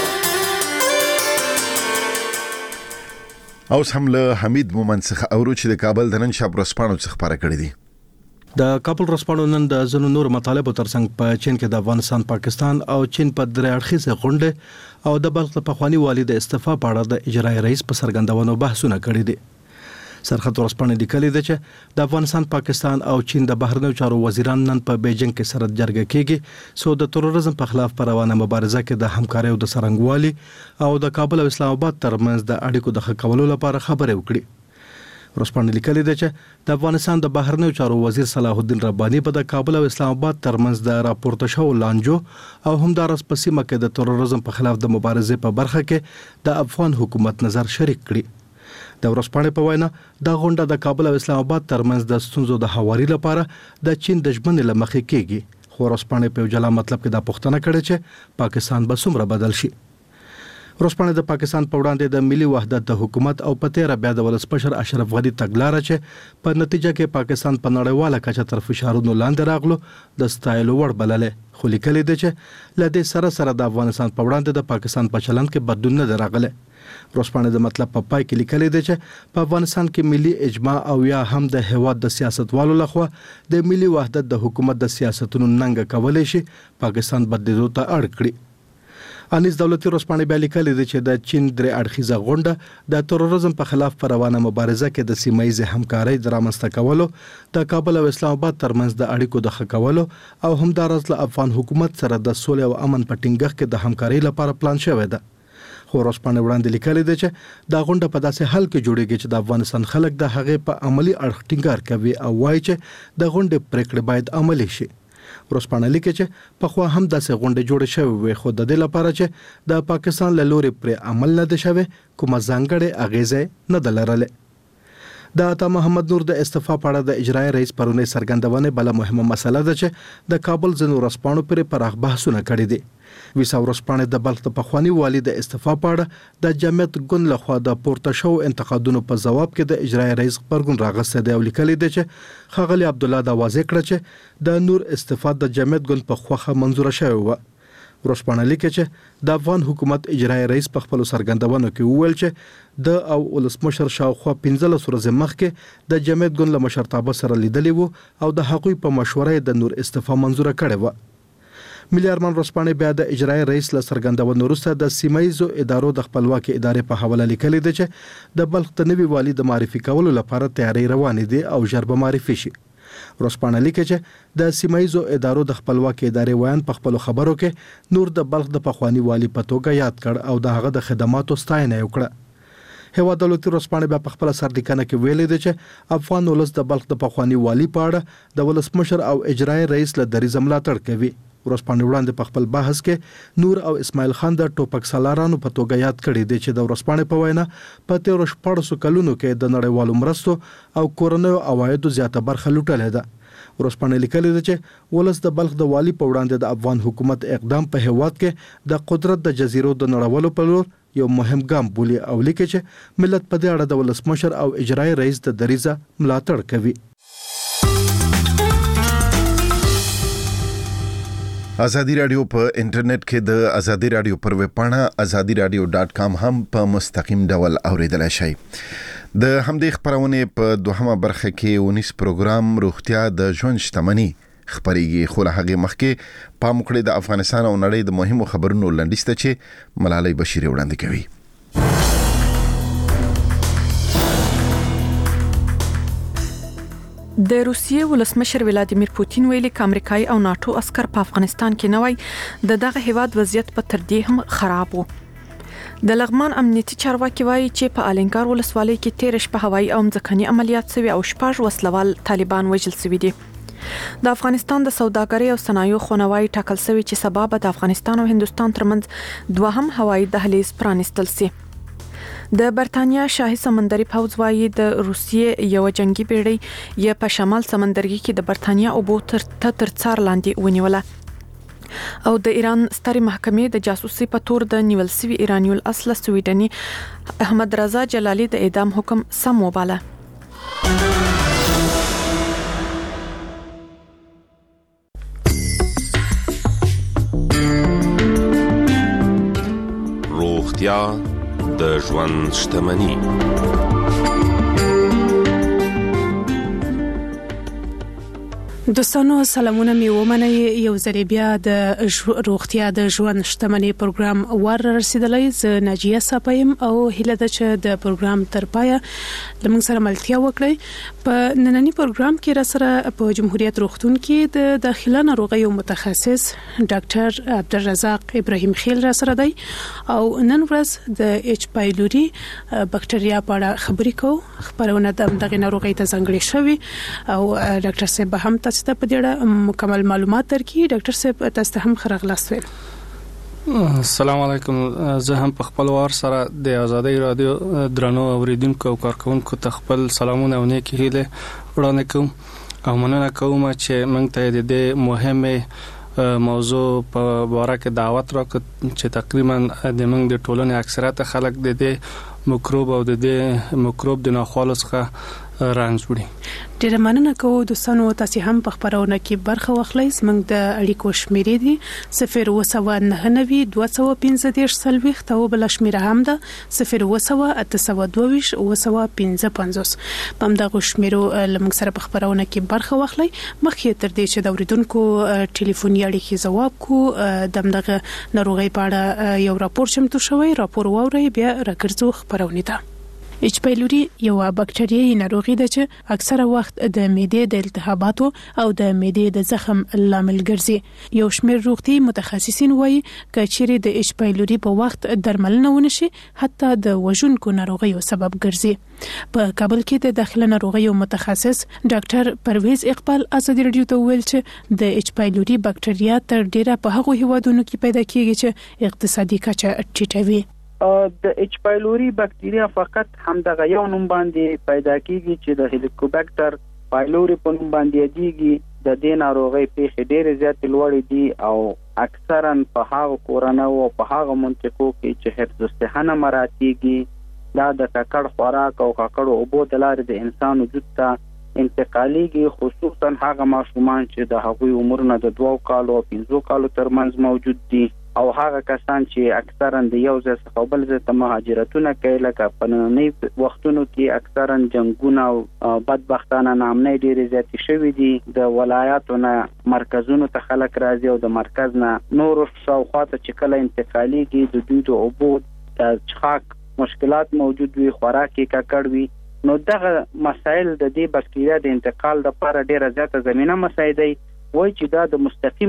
اوس هم له حمید مومن څخه اورو چې د کابل د نن شب ورځپاڼو څخه خبره کړې دي. د کابل ورځپاڼو نن د ځینو نور مطالبو ترڅنګ په چین کې د افغانستان، پاکستان او چین په درې اړخیزه غونډه او د بلخ د پخوانی والي د استعفا په اړه د اجرایي رئیس په څرګندونو بحثونه کړي دي. سرحد ورځپاڼه لیکلي ده چې د افغانستان، پاکستان او چین د بهرنیو چارو وزیران نن په بیجینګ کې سره جرګه کیږي سو د تروریزم په خلاف په روانه مبارزه کې د همکارۍ او د سرنګوالي او د کابل او اسلام آباد ترمنځ د اړیکو د ښه کولو لپاره خبرې وکړي. ورځپاڼه لیکلي ده چې د افغانستان د بهرنیو چارو وزیر صلاح الدین رباني په د کابل او اسلام آباد ترمنځ د راپورته شو لانجو او همدارس په سیمه کې د تروریزم په خلاف د مبارزې په برخه کې د افغان حکومت نظر شریک کړي. د ورځپاڼې په وینا دا غونډه د کابل او اسلام آباد ترمنځ د ستونزو د هواري لپاره د چین د ژمنې لمخې کېږي. خو ورځپاڼې په جلا مطلب کې دا پوښتنه کړې چې پاکستان به څومره بدل شي. ورځپاڼې د پاکستان په وړاندې د ملي وحدت د حکومت او په تیره بیا د ولسمشر اشرف غني تګلاره چې په نتیجه کې پاکستان په نړیواله کچه تر فشارونو لاندې راغلو د ستایلو وړ بللې. خو لیکلي ده چې له دې سره سره د افغانستان په وړاندې د پاکستان په چلند کې بدلون نه راغلی. ورځپاڼې د مطلب په پای کې لیکلي ده چې په افغانستان کې ملي اجماع او یا هم د هیواد د سیاستوالو لخوا د ملي وحدت د حکومت د سیاستونو ننګه کولای شي پاکستان بدلیدو ته اړ کړي. انیس دولتي ورځپاڼې بیا لیکلي ده چې د چین درې اړخیزه غونډه د تروریزم په خلاف په روانه مبارزه کې د سیمه ییزې همکارۍ د رامنځته کولو، د کابل او اسلام آباد ترمنځ د اړیکو د ښه کولو او همدارس له افغان حکومت سره د سولې او امن په ټینګښت کې د همکارۍ لپاره پلان شوی ده. خو ورځپاڼې وړاندې لیکلي ده چې دا غونډه په داسې حال کې جوړیږي چې د افغانستان خلک د هغې په عملی اړخ ټینګار کوي او وایي چې د غونډې پریکړې باید عملي شي. ورځپاڼه لیکي چې په خو هم داسې غونډه جوړه شوې وي خو د دې لپاره چې د پاکستان له لوري پر عمل نه دی شوی کومه ځانګړې اغیزه نه ده لرلې. د عطا محمد نور د استعفا په اړه د اجرایي رئیس پرونی څرګندونه بل مهمه مسله ده چې د کابل ځینو ورځپاڼو پر پراخ بحثونه کړي دي. ویسا ورځپاڼه د بلخ د پخوانی والي د استعفا په اړه د جمعیت ګوند لخوا د پورته شو انتقادونو په جواب کې د اجرایي رئیس خبرګون راغسته دی او لیکلي دی چې خغلی عبد الله دا واضح کړ چې د نور استعفا د جمعیت ګوند په خوخه منزور شوی و. ورځپاڼه لیکي چې د افغان حکومت اجرایي رئیس په خپل څرګندونو کې وویل چې د او ولسمشر شاوخوا پنځلس ورځې مخکې د جمعیت ګوند له مشرتابه سره لیدلی وو او د هغوی په مشوره د نور استعفا منزور کړې و. ملي ارمان ورځپاڼه بیا د اجرایي رئیس له څرګندونو وروسته د سیمایزو ادارو د خپلواکي ادارې په حواله لیکلي دی چې د بلخ د نوي والي د معرفي کولو لپاره تیاری روانې دي او ژر به معرفي شي. ورځپاڼه لیکي چې د سیمایزو ادارو د خپلواکي ادارې ویان په خپل خبرو کې نور د بلخ د پخوانی والي په توګه یاد کړ او د هغه د خدماتو ستاینه وکړه. هیواد دولتي ورځپاڼې په خپل سرلیکنه کې ویلي دی چې افغان ولس د بلخ د پخوانی والی په اړه د ولسمشر او اجرایي رئیس له دریځ ملاتړ کوي. ورځپاڼې وړاندې په خپل بحث کې نور او اسماعیل خان د ټوپک سالارانو په توګه یاد کړي دي چې د ورځپاڼې په وینا په تیر شپږ کلونو کې د نړیوالو مرستو او کورنیو عوایدو زیاته برخه لوټلې ده. ورځپاڼې لیکلي ده چې ولس د بلخ د والی په وړاندې د افغان حکومت اقدام په هیواد کې د قدرت د جزیرو د نړولو په لور یو مهم ګام بولي او لیکي چې ملت په دې اړه د ولسمشر او اجرایي رئیس د دریځ ملاتړ کوي. ازادي رادیو په انټرنیټ کې د ازادي رادیو پر ویب پاڼه ازادي رادیو ډاټ کام هم په مستقیم ډول اوریدلای شئ. د همدې خبرونه په دوهمه برخه کې ونیس پروګرام روغتیا د ژوند شتمنۍ خبريږي، خو له هغه مخکې پام وکړئ د افغانستان او نړۍ د مهمو خبرونو لنډیسته چې ملالۍ بشیر وړاندې کوي. د روسیې ولسمشر ولادیمیر پوتین ویلي چې امریکایي او ناتو عسكر په افغانستان کې نه وای د دغه هیواد وضعیت په تر دې هم خراب وو. د لغمان امنیتي چارواکي وایي چې په الینګار ولسوالۍ کې تیر شپه هوایي او ځمکني عملیات شوي او شپږ وسلوال طالبان وژل شوي دي. د افغانستان د سوداګرۍ او صنایعو خونوای ټاکل شوی چې سبا به د افغانستان او هندستان ترمنځ دوهم هوایي دهلیز پرانیستل شي. د برتانیا شاهي سمندري پوځ وایي د روسیې یو جنگي بیړۍ یې په شمال سمندرګي کې د برتانیا اوبو تر تر څار لاندې ونیوله او د ایران سترې محکمې د جاسوسي په تور د نیول سوي ایراني الاصل سویډني احمد رضا جلالي د اعدام حکم سم وباله. روغتیا د ژوند شتمنۍ. دوستانو سلامونه می ومنه یو ځل بیا د روغتیا د ژوند شتمنۍ پروګرام ور رسیدلی. ز ناجیه صاحب او هله د چې د پروګرام تر پایه لمن سره ملتیا وکړي. په نننی پروګرام کې را سره په جمهوریت روغتون کې د داخله ناروغیو متخصص ډاکټر عبدالرزاق ابراهیم خیل را سره دی او نن ورځ د اچ پایلوري بکټریا په اړه خبرې کوو. خبرونه د دغه ناروغۍ ته ځانګړې شوی او ډاکټر صاحب هم تاسو ته په دې اړه مکمل معلومات درکړي. ډاکټر صاحب تاسو ته هم خراغلاست ویل. السلام علیکم. زه هم په خپل وار سره د ازادي رادیو درنو اوریدونکو او کارکونکو ته خپل سلامونه او نیکی هیله وړاندې کوم او مننه کوم چې موږ ته د دې مهمه موضوع په اړه کې دعوت راکړه چې تقریبا د موږ د ټولنې اکثریت خلک د دې میکروب او د دې میکروب د ناخوالو څخه رنځ وړي. ډیره مننه کوم دوستانو تاسو هم په خبرونه کې برخه واخلئ. زموږ د اړیکو شمیرې دي صفر وسو نه نوي دوه سوه پنځه دېرش څلوېښت او بل شمیره هم ده صفر وسو اته سوه دوه ویشت وسو پنځه پنځوس. په همدغه شمیرو لمږ سره په خبرونه کې برخه واخلئ. مخکې تر دې چې د اوریدونکو ټلیفوني اړیکې ځواب کو دمدغه ناروغي په اړه یو راپور چمتو شوی. راپور ووري بیا راګرځو خبرونه ده. اچ پایلوري یو بکټریايي ناروغي ده چې اکثره وخت د معدې د التهاباتو او د معدې د زخم لامل ګرځي. یو شمېر روغتي متخصصین وایي چې د اچ پایلوري په وخت درملنه ونشي حتی د وژونکو ناروغیو سبب ګرځي. په کابل کې د داخله ناروغیو متخصص ډاکټر پرویز اقبال ازادي رادیو ته ویل چې د اچ پایلوري بکټریا تر ډیره په هغو هیوادونو کې پیدا کیږي چې اقتصادي کچه ټیټوي. د اچ پایلوري بکټریا فقط همدغه یو نوم باندې پیدا کیږي چې د هلیکوبیکټر پایلوري په نوم باندې یادېږي. د دې ناروغۍ پیښې ډېرې زیاتې لوړې دي او اکثرا په هغو کورنیو او په هغو منطقو کې چې حفظ الصحه نه مراعاتېږي دا د ککړ خوراک او ککړو اوبو د لارې د انسان وجود ته انتقالېږي، خصوصا هغه ماشومان چې د هغوی عمرونه د دوو کالو او پنځو کالو ترمنځ موجود دي او هغه کسان چې اکثرا د یو ځای څخه بل ځای ته مهاجرتونه کوي لکه په نننۍ وختونو کې اکثرا جنګونه او بدبختانه ناامنۍ ډېرې زیاتې شوي دي. د ولایاتو نه مرکزونو ته خلک راځي او د مرکز نه نورو شاوخوا ته چې کله انتقالېږي د دوی د اوبو د څښاک مشکلات موجود وي، خوراک یې ککړ وي. نو دغه مسایل د دې بکټریا د انتقال لپاره ډېره زیاته زمینه مساعدوي. وایي چې دا د مستقیم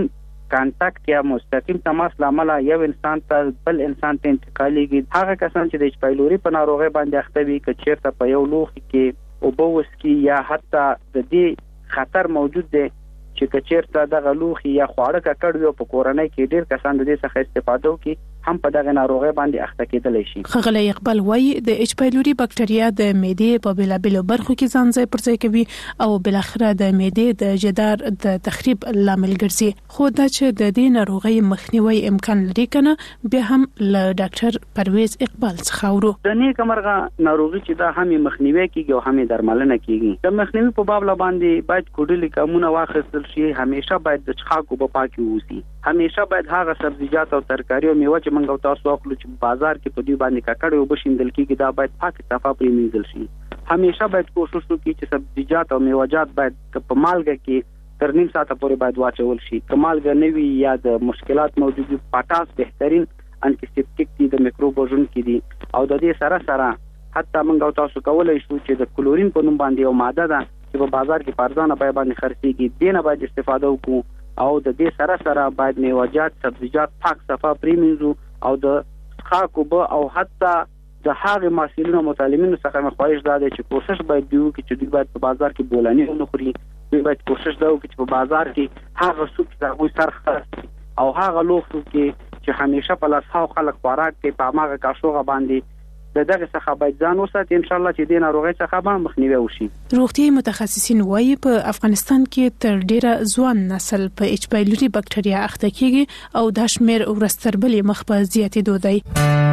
کانټاکټ یا مستقیم تماس لامل یو انسان ته بل انسان ته انتقالېږي. هغه کسان چې د ایچ پایلوري په ناروغي باندې اخته وي که چیرته په یو لوښي کې اوبه وڅښي یا حتی د دې خطر موجود دی چې که چیرته دغه لوښي یا خواړه ککړ وي په کورنۍ کې ډېر کسان د دې څخه استفاده وکړي هم په دغه ناروغي باندې اخته کېدلی شي. ښاغلی اقبال وایي د ایچ پایلوري بکټریا د معدې په بېلابېلو برخو کې ځان ځای پر ځای کوي او بلاخره د معدې د جدار د تخریب لامل ګرځي. خو دا چې د دې ناروغي مخنیوي امکان لري کنه بیا هم له ډاکټر پرویز اقبال څخه ورو. د نیک مرغه ناروغي چې دا هم مخنیوي کیږي او هم درملنه کیږي. د مخنیوي په باب باندې باید کوډلي کومونه واخیستل شي. همیشه باید د څښاک اوبه پاکي ووسي. همیشه باید هغه سبزیجات او ترکاری او میوه چې موږ تاسو اخلو چې بازار کې په دې باندې ککړ او بشیندل کیږي دا باید پاکه صفه پرېمنځل شي. همیشه باید کوشش وکړي چې سبزیجات او میوه‌جات باید په مالګه کې تر نیم ساعت پورې باید واچول شي. که مالګه نه وي یا د مشکلات موجود وي پټاس بهترین انټي سېپټیک دی د میکروب وژونکي دي او د دې سره سره حتی موږ تاسو کولای شو چې د کلورین په نوم باندې یو ماده ده چې په بازار کې پارځانه بیه باندې خرڅېږي دې نه باید استفاده وکړو او د دې سره سره باید میوه‌جات سبزیجات پاک صفه پرېمنځو او د څښاک اوبه او حتی د هغه محصلینو متعلمینو څخه مې خواهش دا دی چې کوشش باید دوی وکړي چې دوی باید په بازار کې بولاني ونه خوري. دوی باید کوشش دا وکړي چې په بازار کې هغه څوک چې هغوی سر خلاص او هغه لوښو کې چې همیشه په لاسهاو خلک خوراک کوي په هماغه کاشوغه باندې د دغه څخه باید ځان وساتي. ان شاء الله چې د ناروغي څخه به مخنیوي وشي. روغتیايي متخصصین وايي په افغانستان کې تر ډیره ځوان نسل په ایچ پایلوري بکټریا اخته کیږي او د شمیر ورستربلې مخ په زیاتېدو دی.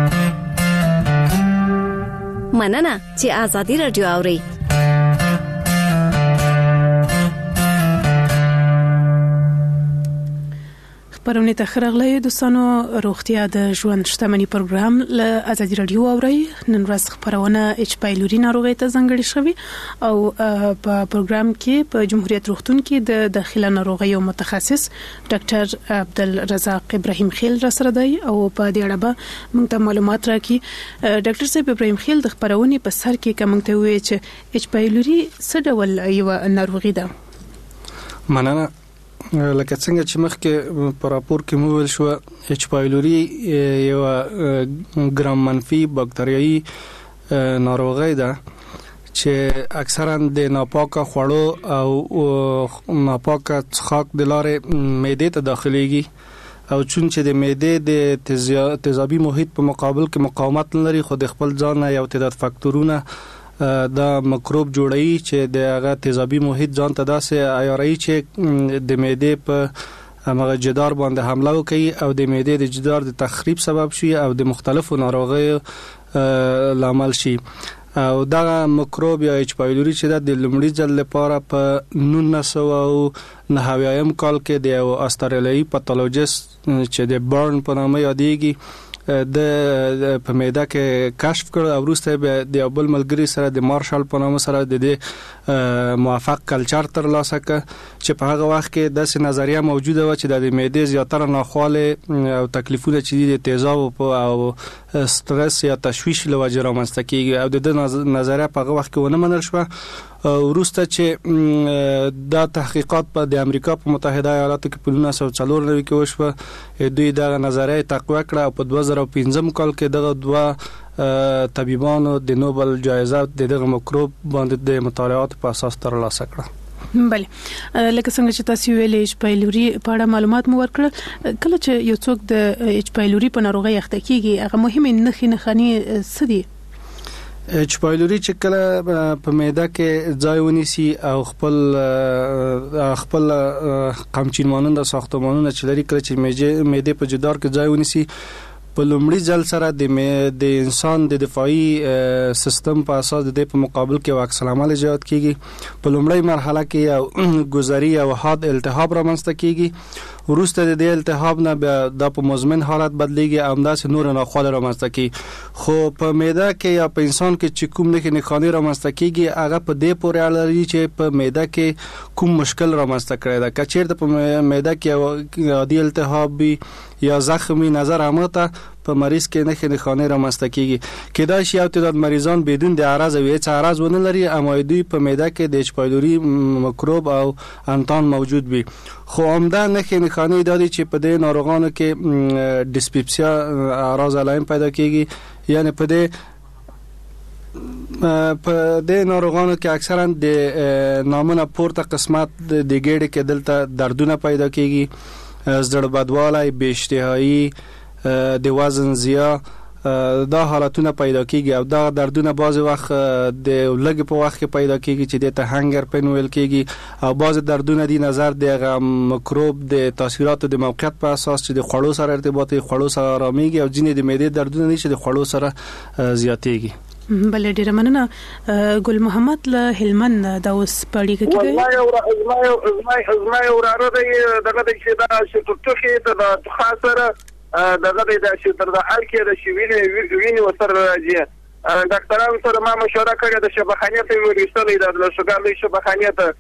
مننه چې آزادي رادیو اوري. پرونی تخرغلې دوستانو روغتیا د ژوند شتمنۍ پروګرام له ازادي رادیو اوري. نن ورځ خبرونه ایچ پایلوري ناروغي ته ځانګړې شوې او په پروګرام کې په جمهوریت روغتون کې د داخله ناروغیو متخصص ډاکټر عبدالرزاق ابراهیم خیل را سره دی او په دې اړه به موږ ته معلومات راکړي. ډاکټر صاحب ابراهیم خیل د خبرونه په سر کې کوم ته وی چې ایچ پایلوري څه ډول یو ناروغي ده؟ مننه. لکه څنګه چې مخکې په راپور کې مو ویل شو ایچ پایلوري یو ګرام منفي بکټریايي ناروغي ده چې اکثرا د ناپاکه خوړو او ناپاکه څښاک د لارې معدې ته داخليږي او چون چې د معدې د تیزابي محیط په مقابل کې مقاومت لري خو د خپل ځان یو تعداد فاکتورونه دا مکروب جوړي چې د هغه تیزابي محیط ځان ته داسې عیاري چې د معدې په هغه جدار باندې حمله وکړي او د معدې د جدار د تخریب سبب شي او د مختلفو ناروغیو لامل شي. او دا مکروب یا ایچ پایلوري چې د لومړي ځل لپاره په نولس سوه نهه اویایم کال کې د یو استرالیایي پاتولوژیست چې د برن په نامه یادېږي د په معده کې کشف کړ او وروسته به د بل ملګری سره د مارشال په نامه سره د دې موافق کلچر تر لاسه ک چې په هغه وخت کې د نظریه موجوده و چې د معدې زیاتره ناخواله او تکلیفونه چې د تیزاب او سترس یا تشویش له وجې رامنځته کیږي او د نظریه په هغه وخت کې ونه منل شو. وروسته چې دا تحقیقات په د امریکا په متحده ایالاتو کې په نولس سوه څلور نوي کې وشو دوی دا نظریه تقویه کړه او په دوه زره او پنځم کال کې دغه دوه طبيبانو د نوبل جایزه د دغه مکروب باندې د مطالعات په اساس ترلاسه کړه. بله لکه څنګه چې تاسو ویلې ایچ پایلوري په اړه معلومات مو ورکړل. کله چې یو څوک د ایچ پایلوري په ناروغي اخته کیږي هغه مهمه نښې نښانې څه دي؟ ایچ پایلوري چې کله په معده کې ځای ونیسي او خپل خپل قمچین مانند ساختمانونه چې لري کله چې معده په جدار کې ځای ونیسي په لومړي ځل سره د د انسان د دفاعي سیستم په اساس د په مقابل کې عکس العمل ایجاد کیږي. په لومړی مرحله کې یو ګذري او حاد التهاب رامنځته کیږي. وروسته د دې التهاب نه د په مزمن حالت بدلیږي او همداسې نور ناخواله رامنځته کیږي. خو په معده کې یا په انسان کې چې کوم نه نښانې رامنځته کیږي هغه په دې پورې اړه لري چې په معده کې کوم مشکل رامنځته کړی دا کچیر د په معده کې عادي التهاب یا زخمی نظر امته په مریض کې نښې نښانې رامنځته کیږي. کېدای شي یو تعداد مریضان بدون د عرض او هیڅ عرض ونه لري اما دوی په معده کې د اچ پایلوري میکروب او انتان موجود وي. خو عمده نښې نښانې دا دي چې په دې ناروغانو کې ډیسپیپسیا اعراض علائم پیدا کیږي. یعنی په دې په دې ناروغانو کې اکثرا د نامونه پورته قسمت د ګېډې کې دلته دردونه پیدا کیږي، زړه بدوالی، بې اشتهایی، د وزن زیات دا حالتونه پیدا کیږي او دا دردونه بعض وخت د لګ په وخت کې پیدا کیږي چې د ته هنګر پین ویل کیږي او بعض دردونه دی نظر د میکروب د تاثیراتو د موقعیت په اساس چې د خړو سره ارتباط خړو سره آراميږي او ځینې د معدې دردونه نشي د خړو سره زیاتېږي. بل ډیر مننه. ګل محمد له هلمند دا اوس پړی کې دی. والله ازمای ازمای ازمای وراره دی دغه د چې دا چې ټوټه د خاصره دغه د چې تر د الکه د شوینه ویني وسر راځي. ډاکټرانو سره ما مشوره کړې د شبخانه ته ورسېلې د شوګر له شبخانه ته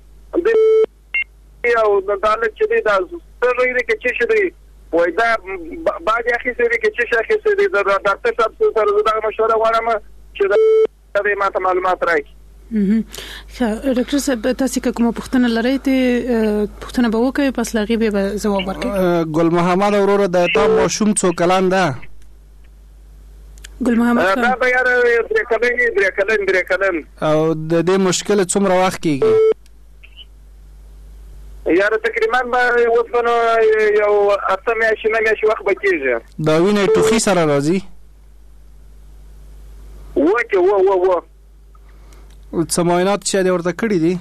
د یو د دالت چې دی دا سره یې کې چې دی وای دا باندې اخی سره کې چې شاخې سره د ډاکټر صاحب سره دا مشوره غواړم چې دا به ما ته معلومات راکړي. ښه ډاکټر صاحب تاسو کومه پوښتنه لرئ ته پوښتنه به وکړئ پس لاغي به جواب ورکړئ. ګل محمد اورور د تا ماشوم څو کلن ده؟ ګل محمد دا به یاره درې کلن درې کلن درې کلن او د دې مشکل څومره وخت کیږي؟ یاره تقریبا به وسنو یو اته میاشتې نه میاشتې وخت به کیږي. دا وینه ټوخي سره راځي؟ وکه و و و سماینات چې د ورته کړی دي.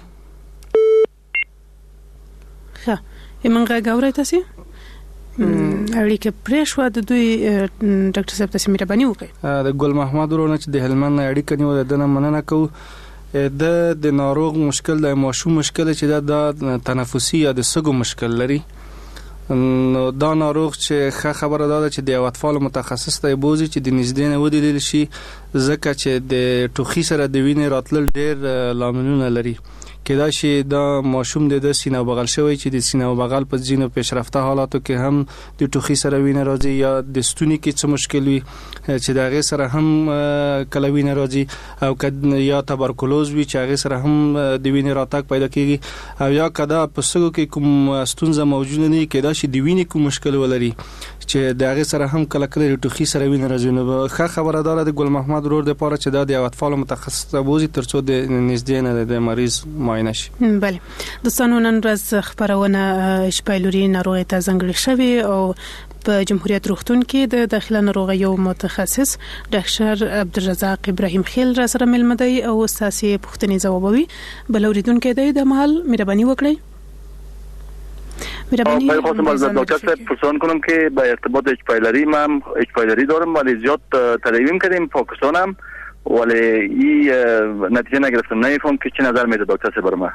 ښه یمنګه غوړی تاسو اړیکه پرېښو د دوی ډاکټر صاحب تاسو مهرباني وکړئ. د ګل محمد ورونه چې د هلمند اړیکه نیو د دنه مننه کوو. د د ناروغ مشکل د ماشوم مشکل چې د تنفسي یا د سګو مشکل لري. نو دا ناروغ چې ښه خبره ده چې د اطفال متخصص ته بوزي چې د نږدې نه ودیدل شي ځکه چې د ټوخي سره د وینې راتلل ډېر لاملونه لري. کېدای شي دا ماشوم د سینه بغل شوی چې د سینه بغل په ځینو پیشرفته حالاتو کې هم د ټوخي سره وینه راځي یا د ستوني کې څه مشکل وي چې دا غي سره هم کله وینه راځي او کله یا تبرکلوز وي چې هغه سره هم د وینې راتګ پیدا کیږي او یا کدا په سګو کې کوم ستونزه موجود نه کېدای شي د وینې کوم مشکل ولري چې دا غي سره هم کله کله د ټوخي سره وینه راځي. نو ښه خبره ده د ګل محمد ورور د پاره چې د اطفال متخصص ته بوزي ترڅو د نږدې نه د مریض بله دوستانو نن ورځ خبرونه شپایلوري ناروغي ته ځانګړې شوی او په جمهوریت روغتون کې د داخله ناروغیو متخصص ډاکټر عبدالرزاق ابراهیم خیل را سره ملمدي او ساسي پوښتنې ځوابوي. بل اوریدونکو د مهال مهرباني وکړئ. مهربانی من خواستم از دکتر صاحب پرسان کنم که به ارتباط اچ من اچ دارم ولی زیاد تداویم کردیم پاکستانم ولی این نتیجه نگرفتم. نمیفهم که چه نظر میده دکتر صاحب برام.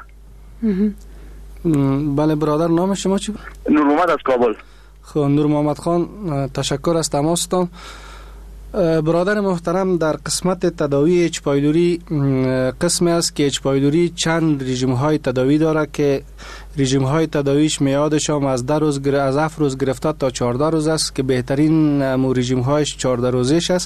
بله برادر نام شما چی بود؟ نور محمد از کابل. خب نور محمد خان تشکر از تماستان. برادر محترم در قسمت تداوی اچ پایلوری قسمی است که اچ پایلوری چند رژیم های تداوی داره که رژیم های تداویش میادش هم از ده روز از هفت روز گرفته تا چهارده روز است که بهترین مو رژیم هایش چهارده روزش است.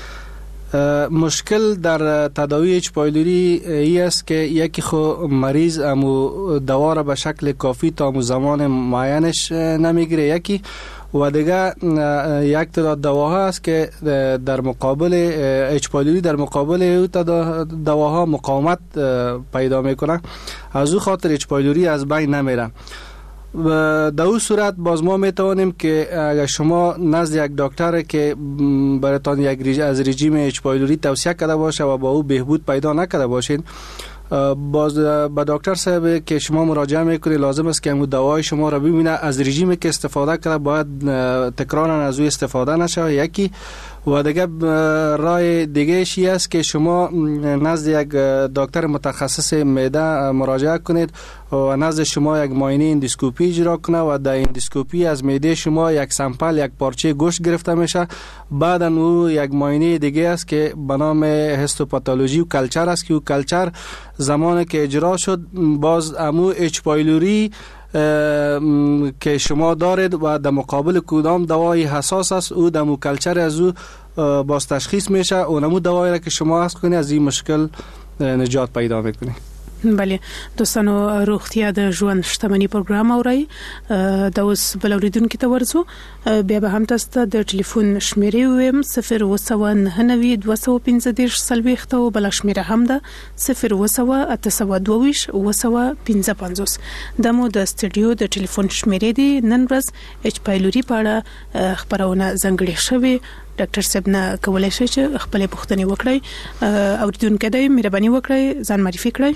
مشکل در تداوی اچ پایلوری ای است که یکی خو مریض امو دوا را به شکل کافی تا امو زمان معینش نمیگیره یکی و دیگه یک تعداد دواها است که در مقابل اچ پایلوری در مقابل او دواها مقاومت پیدا میکنه از او خاطر اچ پایلوری از بین نمیره. در اون صورت باز ما میتوانیم که اگر شما نزد یک دکتر که براتان یک رژیم از رژیم اچ پایلوری توصیه کرده باشه و با او بهبود پیدا نکرده باشین باز به دکتر صاحب که شما مراجعه میکنید لازم است که اون دوای شما را ببینه از رژیمی که استفاده کرده باید تکرارا از او استفاده نشه یکی و دیگه راه دیگه شی است که شما نزد یک دکتر متخصص معده مراجعه کنید و نزد شما یک معاینه اندوسکوپی اجرا کنه و در اندوسکوپی از معده شما یک سامپل یک پارچه گوشت گرفته میشه. بعد او یک معاینه دیگه است که به نام هیستوپاتولوژی و کلچر است که او کلچر زمانی که اجرا شد باز امو اچ پایلوری که شما دارید و در مقابل کدام دوای حساس است او در کلچر از او باز تشخیص میشه اونمو دوایی را که شما اخذ کنید از این مشکل نجات پیدا میکنید. بله دوستانو روغتیا د ژوند شتمنۍ پروګرام اوري د اوس بل اوریدونکو ته ورزو بیا به هم تاسو ته د ټلیفون شمیرې ویم صفر وسو نه نوي دوه سوه پنځه دېرش څلوېښت او بل شمیره هم ده صفر وسو اته سوه دوه ویشت وسو پنځه پنځوس د مو د سټډیو د ټلیفون شمیرې دي نن ورځ اچ پایلوري په اړه خبرونه ځنګړې شوې. ډاکټر صاحب نه کولای شي چې خپل پوښتنې وکړي اوریدونکو ته مهرباني وکړئ ځان معرفي کړئ.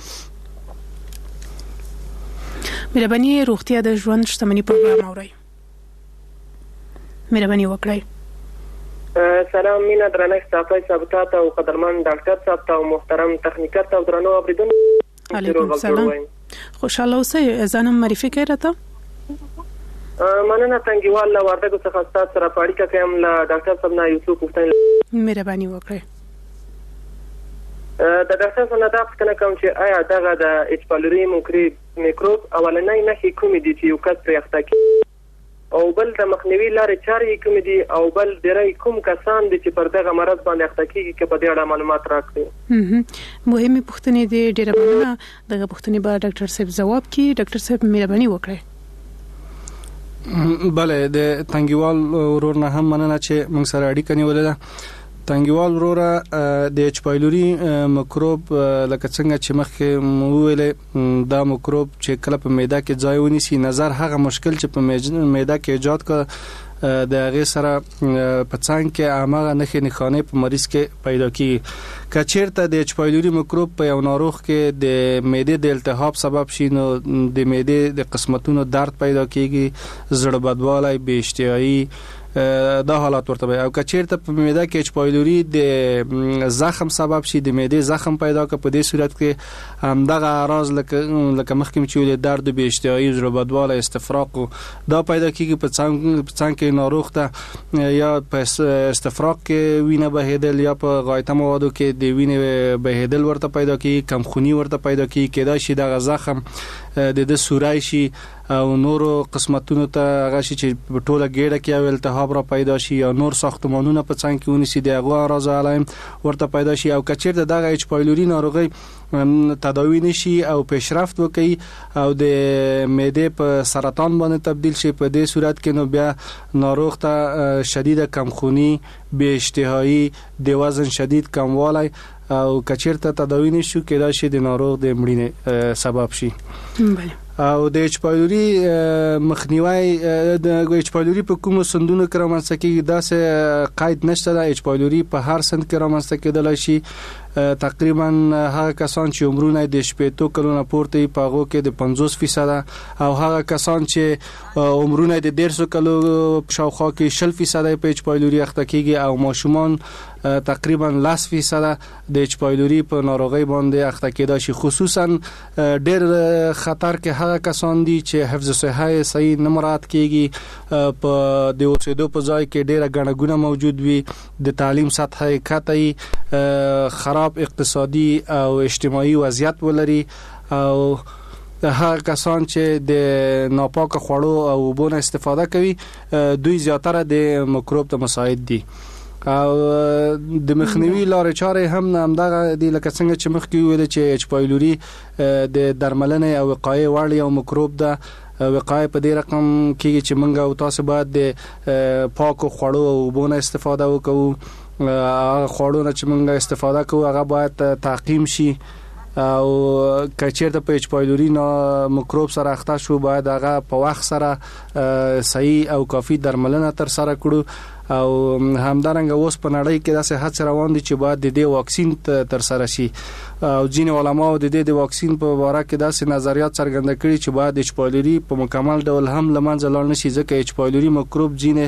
مهرباني روغتیا د ژوند شتمنۍ پروګرام اوري مهرباني وکړئ. سلام مینا درنښت تاسو ته او قدرمن ډاکټر صاحب ته او محترم تخنیکر ته درنو اوریدونکو علیکم السلام خوشاله اوسئ ځانم معرفي کړئ راته. مننه تنګیوال له وردګو څخه ستاسو سره پاړیکه کوم له ډاکټر صاحب نه یو څه پوښتنه مهرباني وکړئ. د ډاکټر صاحب نه دا پوښتنه کوم چې آیا دغه د اچ پایلوري میکروب اولنۍ نښې کومې دي چې یو کس پرې اخته کیږي او بل د مخنیوي لارې چارې کومې دي او بل ډېری کوم کسان دي چې پر دغه مرض باندې اخته کیږي که په دې اړه معلومات راکړي. مهمه پوښتنې دي ډېره مننه دغه پوښتنې به ډاکټر صاحب جواب کړي. ډاکټر صاحب مهرباني وکړئ. بله د تنګیوال ورور نه هم مننه چې موږ سره اړیکه نیولې ده. تنګیوال وروره د اچ پایلوري میکروب لکه څنګه چې مخکې ویل دا میکروب چې کله په معده کې ځای ونیسي نظر هغه مشکل چې په معده کې ایجاد کړ د هغه سره په څنګه کې هغه نښې نښانې په مریض کې پیدا کیږي. کچیرته د اچ پایلوري میکروب په یو ناروغ کې د معده د التهاب سبب شي نو د معده د قسمتونو درد پیدا کیږي زړه بدوالی بې اشتهایی دا حالات ورته وي. او کچیرته په معده کې اچ پایلوري د زخم سبب شي د معده زخم پیدا کوي په دې صورت کې هم دغه اعراض لکه لکه مخکې چې ول درد بې اشتهایی زړه بدوالی استفراغ دا پیدا کیږي په څنګه کې ناروغ ته یا په استفراغ کې وینه بهیدل یا په غایطه موادو کې د وینې بهیدل ورته پیدا کیږي کمخونی ورته پیدا کیږي کېدای شي دغه زخم د د سورای شي او نورو قسمتونو ته هغه شي چې په ټوله ګېډه کې او التهاب را پیدا شي یا نور ساختمانونه په څنګه کې ونیسي د هغه اعراض علائم ورته پیدا شي. او کچیرته دغه اچ پایلوري ناروغي تداوی نشي او پیشرفت وکړي او د معده په سرطان باندې تبدیل شي په دې صورت کې نو بیا ناروغ ته شدید کمخونی بې اشتهایی د وزن شدید کموالی او کچیرته تداوی نشو کېدای شي د ناروغ د مړینې سبب شي. بله او د اچ پایلوري مخنیوي د اچ پایلوري په کومو سندونو کې رامنځته کېږي داسې قید نشته. د اچ پایلوري په هر سند کې رامنځته کېدلی شي. تقریبا هغه کسان چې عمرونه د شپږ کلونو پورته په هغه کې د پنځوس فیصد او هغه کسان چې عمرونه د ډېر کلو شاوخوا کې شل فیصد په اچ پایلوري اخته کېږي او ماشومان تقریبا لس فیصد د اچ پایلوري په ناروغي باندې اخته کېدای شي. خصوصا ډېر خطر کې هغه کسان دي چې حفظ صحه صحیح نه مراعات کیږي په د اوسېدو په ځای کې ډېر غنډګونه موجود وي د تعلیم سطح کته خراب اقتصادي او اجتماعي وضعیت ولري او هغه کسان چې د ناپاک خوړو او اوبو نه استفاده کوي دوی زیاتره د میکروب ته مساعد دي. او د مخنیوي لارې چارې هم همدغه د لکه څنګه چې مخکې ویل چې اچ پایلوري د درملنې او وقایې وړ یو میکروب ده. وقایه په دې رقم کې چې موږ او تاسو باید د پاکو خوړو او اوبو نه استفاده وکړو. هغه خوړو نه چې موږ استفاده کوو هغه باید تعقیم شي او کچیرته په اچ پایلوري نه میکروب سره اخته شو باید هغه په وخت سره صحیح او کافي درملنه تر سره کړو. او همدارنګه اوس په نړۍ کې داسې هڅې روان دي چې باید د دې واکسین تر سره شي او ځینې علماء د دې د واکسین په اړه کې داسې نظریات څرګند کړي چې باید اچ پایلوري په مکمل ډول هم لمنځه لاړ نشي ځکه اچ پایلوري میکروب ځینې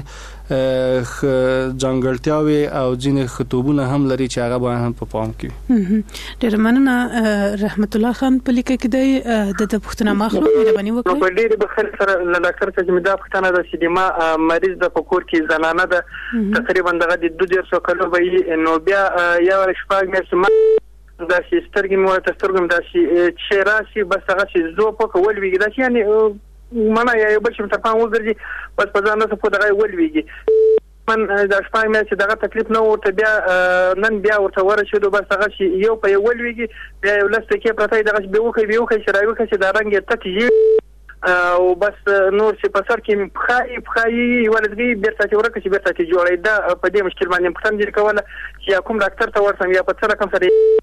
ځانګړتیاوي او ځینې خطوبونه هم لري چې هغه باید هم په پام کې. ډېر مننه رحمت الله خان په لیکه کې د د پښتنه مخلوق مهرباني وکړئ. په ډېر بخیر سره له ډاکټر څخه مې دا پښتنه ده چې ما مریض د فکر کې زنانه ده تقریبا دغه د دوه ډیر سو کلو به نو بیا یو شپږ مې سم دا چې سترګې مو ته سترګم دا چې چې راشي بس هغه چې زو په کول ویګ دا چې یعنی منه یا یو بل شي تر پام وګرځي بس په ځان څه په دغه ولويږي من د شپه مې چې دغه تکلیف نه ورته بیا نن بیا ورته ورشو بس هغه شي یو په یو ولويږي بیا یو لسته کې پرته دغه به وخی به وخی شرایو کې چې دا رنگ تک او بس نور چې په سر کې بخای بخای ولدي بیرته چې ورکه چې بیرته چې جوړې دا په دې مشکل باندې پښتن دي کوله چې کوم ډاکټر ته ورسم یا په څه رقم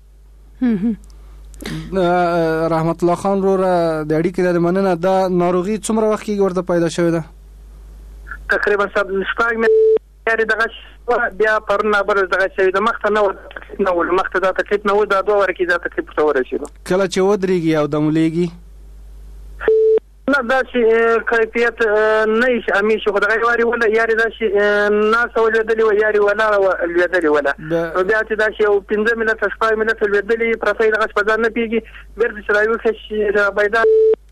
سره رحمت الله خان ورو د اړیکې د مننه دا ناروغي څومره وخت کې ورته پیدا شوې ده تقریبا سب شپږ مې یاري دغه بیا پرنا بر دغه شوی د مخته نه و نه و مخته دا تکلیف نه و دا دوه ورکی دا تکلیف ته ورشي کله چې ودرېږي او د مليږي نه دا چې کیفیت نه شي امي شو دغه واري ولا یاري دا چې ناس ولدلې و یاري ولا ولدلې ولا بیا چې دا چې پنځه منټه شپږ منټه ولدلې پرته دغه په ځان نه پیږي بیرته شرایو کې چې بيدا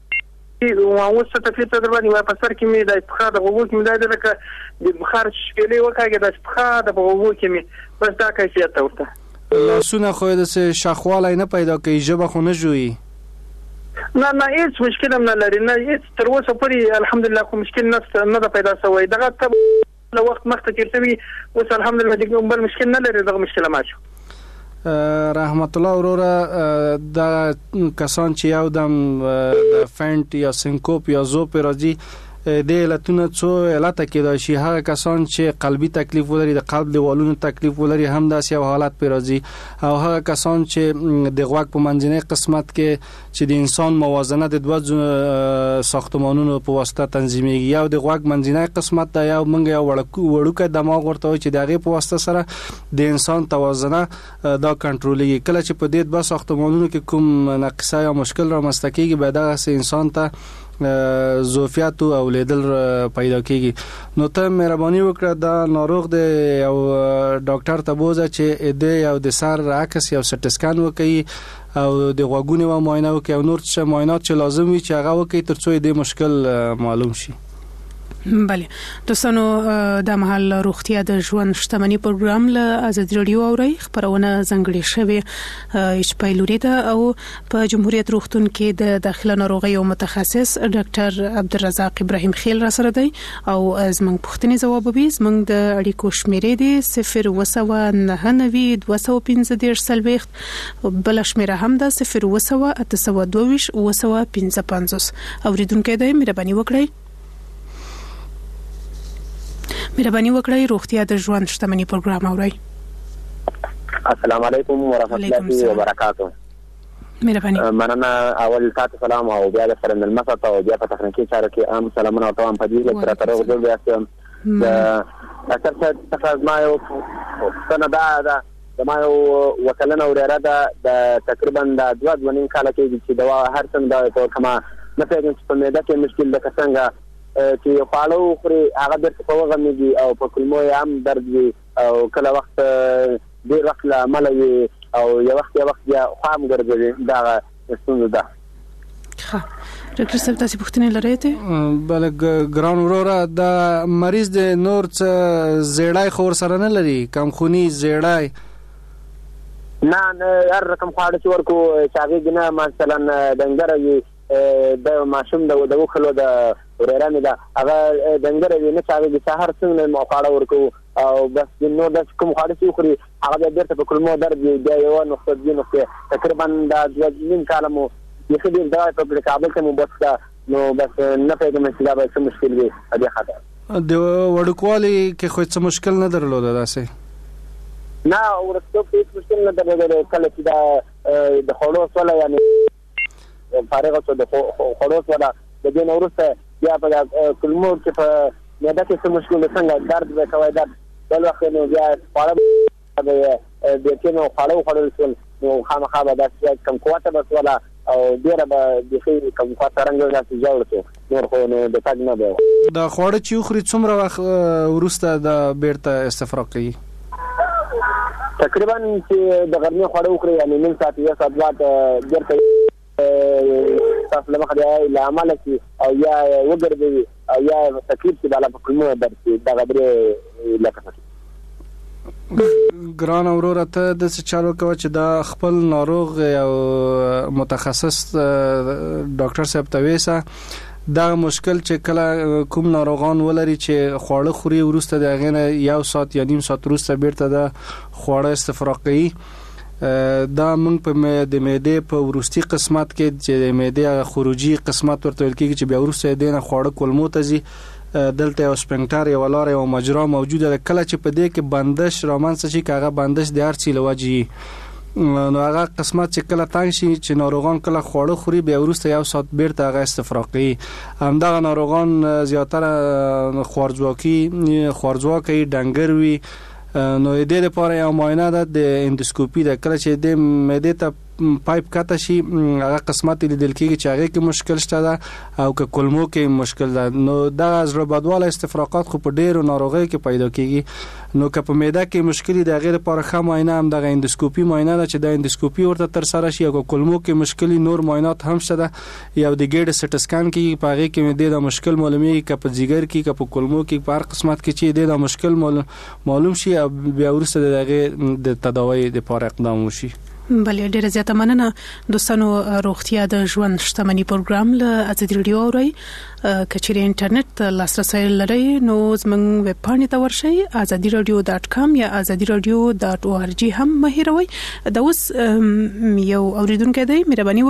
او څه تکلیف در باندې و په سر کې مې د بخار د غوږ کې مې د لکه د بخار شپېلې وکاږي د بخار د غوږ کې مې بس دا کیفیت ورته لاسونه خو د شخوالای نه پیدا کوي ژبه خو نه جوړي نه نه هیڅ مشکل هم نه لري نه هیڅ تر اوسه پورې الحمدلله کوم مشکل نه نه پیدا شوی دغه ته وخت مخته کېږي اوس الحمدلله دغه بل مشکل نه لري دغه مشکل ما شو رحمت الله وروره د کسان چې یو دم د فنټ یا سینکوپ یا زوپ راځي د علتونو څو علت کېدای شي هغه کسان چې قلبي تکلیف ولري د قلب دیوالونو تکلیف ولري هم داسې یو حالت پې راځي او هغه کسان چې د غوږ په منځنۍ قسمت کې چې د انسان موازنه د دوه ساختمانونو په واسطه تنظیمېږي یو د غوږ منځنۍ قسمت ته یو موږ یو وړوکی دماغ ورته وایي چې د هغې په واسطه سره د انسان توازنه دا کنټرولېږي کله چې په دې دوه ساختمانونو کې کوم نقصه یا مشکل رامنځته کېږي باید دغسې انسان ته زوفیات او لیدل پیدا کیږي نو ته مهرباني وکړه دا ناروغ د یو ډاکټر ته بوزه چې د یو د سر عکس یا سټ سکان وکړي او د غوږونو و معاینه وکړي او نور څه معاینات چې لازم وي چې هغه وکړي ترڅو د مشکل معلوم شي بله دوستانو د محل روغتیا د ژوند شتمنۍ پروګرام له آزاد رادیو اوري خبرونه زنګړې شوی اچ پایلوري ده او په جمهوریت روغتون کې د داخله ناروغیو متخصص ډاکټر عبدالرزاق ابراهیم خیل را سره دی او زموږ پوښتنې جواب به زموږ د اړیکو شمیرې دي صفر وسوه نه نوي دوه سوه پنځه دېرش څلوېښت بل شمیره هم ده صفر وسوه اته سوه دوه ویشت اوه سوه پنځه پنځوس اوریدونکو دی مهرباني وکړئ مهرباني وکړئ روغتیا د ژوند شتمنۍ پروګرام اورئ السلام علیکم ورحمت الله وبرکاته مهرباني مننه اول تاسو سلام او بیا د سره المسات او بیا په تخنیکی چارو کې عام سلامونه او تمام پدې سره تر اوسه بیا ستم د اکثر څه تاسو ما یو څنګه دا دا ما یو وکلنه وراره ده د تقریبا د دوه ونیم کال کې چې دوا هر څنګه دا کومه مثلا چې په معده کې مشکل د څنګه چې پالو خوري هغه د په وغمېږي او په کلمو یې هم درد وي او کله وخت ډېر وخت له امله وي او یو وخت یو وخت بیا خام ګرځوي دا ستونزه ده ښه ډاکټر صاحب تاسو پوښتنه لرئ ته بل ګران وروره دا مریض د نور څه زیړای خور سره نه لري کم خونی زیړای نه نه هر رقم خواړه چې ورکو چاغې ګنه مثلا دنګره وي د ماشوم د د وکړو د ورېرانه دا هغه دنګره وي نه چاغې د سحر څنګه مو خواړه ورکو او بس نو د کوم خواړه چې خوري هغه د بیرته په کلمو درد دی یو نقطه دی نو تقریبا دا د نیم کال مو یخي دی دا په کابل کې مو بس نو بس نه پیدا مې دا به څه مشکل وي دې خاطر د وړوکوالي کې خو څه مشکل نه درلود داسې نه ورته هیڅ مشکل نه درلود کله چې دا د خړو سره یعنی فارغ اوسه د خړو سره د دې نورسته بیا په کلمو کې په معده کې څه مشکل څنګه درد به کوي درد بل وخت نو بیا خړ به د کینو خړو خړو نو خامخا به د کم قوت بس ولا او ډیره به د خې کم قوت رنګ راځي جوړته نور خو نو د تاګ نه به د خړ چې خوري څومره وخت ورسته د بیرته استفراغ کوي تقریبا چې د غرمې خړو خوري یعنی نیم ساعت یا ساعت بعد بیرته تاسو له مخه له عمله کې او یا وګرځي او یا تکلیف چې بالا په کومه درته دا غبره لکه ګران اورور ته د څه چالو کوي چې دا خپل ناروغ او متخصص ډاکټر صاحب ته ویسه دا مشکل چې کله کوم ناروغان ولري چې خواړه خوري ورسته د غنه یو ساعت یا نیم ساعت ورسته بیرته د خواړه استفراغ کوي دا موږ په د معده په ورستي قسمت کې چې د معده خروجي قسمت ورته ویل کېږي چې بیا ورسته دینه خواړه کولمو ته ځي دلته یو سپنکټر یو لار یو مجرا موجوده ده کله چې په دې کې بندش رامنځته شي کاغه بندش د هر څه لوجي نو هغه قسمت چې کله تنګ شي چې ناروغان کله خواړه خوري بیا ورسته یو ساعت بیرته هغه استفراغ کوي همدغه ناروغان زیاتره خوارځواکي خوارځواکي ډنګر وي نو د دې لپاره یو معاینه ده د اندوسکوپي ده کله چې د معده ته پایپ کاته شي هغه قسمت لیدل کېږي چې هغه کې مشکل شته ده او که کولمو کې مشکل ده نو دا زړه بدواله استفراغات خو په ډېرو ناروغیو کې پیدا کېږي نو که په معده کې مشکل دی هغه لپاره ښه معاینه هم د اندوسکوپي معاینه ده چې د اندوسکوپي ورته تر سره شي او که کولمو کې مشکل نور معاینات هم شته ده یو د ګېډه سټ سکان کې په هغه کې معده د مشکل معلومي کې په ځیګر کې کې په کولمو کې په هر قسمت کې چې د مشکل معلوم شي او بیا ورسره دغه د تداوی لپاره اقدام وشي بلې ډیره زیاته مننه دوستانو روغتیا د ژوند شتمنۍ پروګرام له ازادي رادیو اوري کچېرې انټرنیټ لاسرسي لري نو زموږ ویب پاڼې ته ورشئ ازادي رادیو ډاټ کام یا ازادي رادیو ډاټ او ار جی هم مهیروي دا اوس یو اوریدونکو دی مهرباني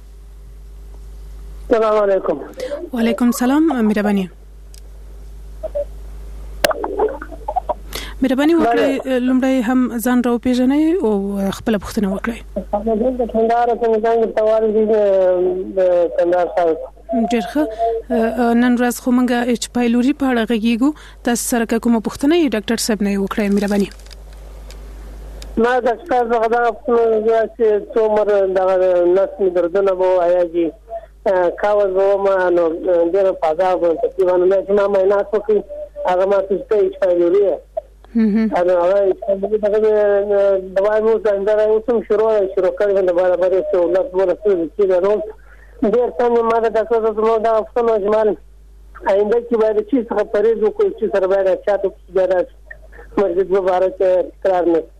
وکړئ السلام علیکم وعلیکم السلام مهرباني مهرباني وکړئ لومړی هم ځان راو پیژنئ او خپل پوښتنه وکړئ د کندهار څخه څنګه تواري د کندهار څخه ډېر ښه نن ورځ خو موږ اچ پایلوري په اړه غږیږو تاسو سره کومه پوښتنه یې ډاکټر صاحب نه وکړئ مهرباني ما د څه څه غواړم چې څومره د نس می دردونه وو آیاږي کاوه زه ما نو ډېر پاده وو چې باندې ما مې نه څوکي هغه ما څه اچ پایلوري انا هغه دغه دوايي مو څنګه راوڅم شروع شروع کړم د برابرې سہولت ورسره چې نو ډېر څنګه ما د تاسو ته نو دا افسانه جمال آینده کې باید چې څه پرېز وکړي چې سره باید چاته چې مسجد مبارک قرار نه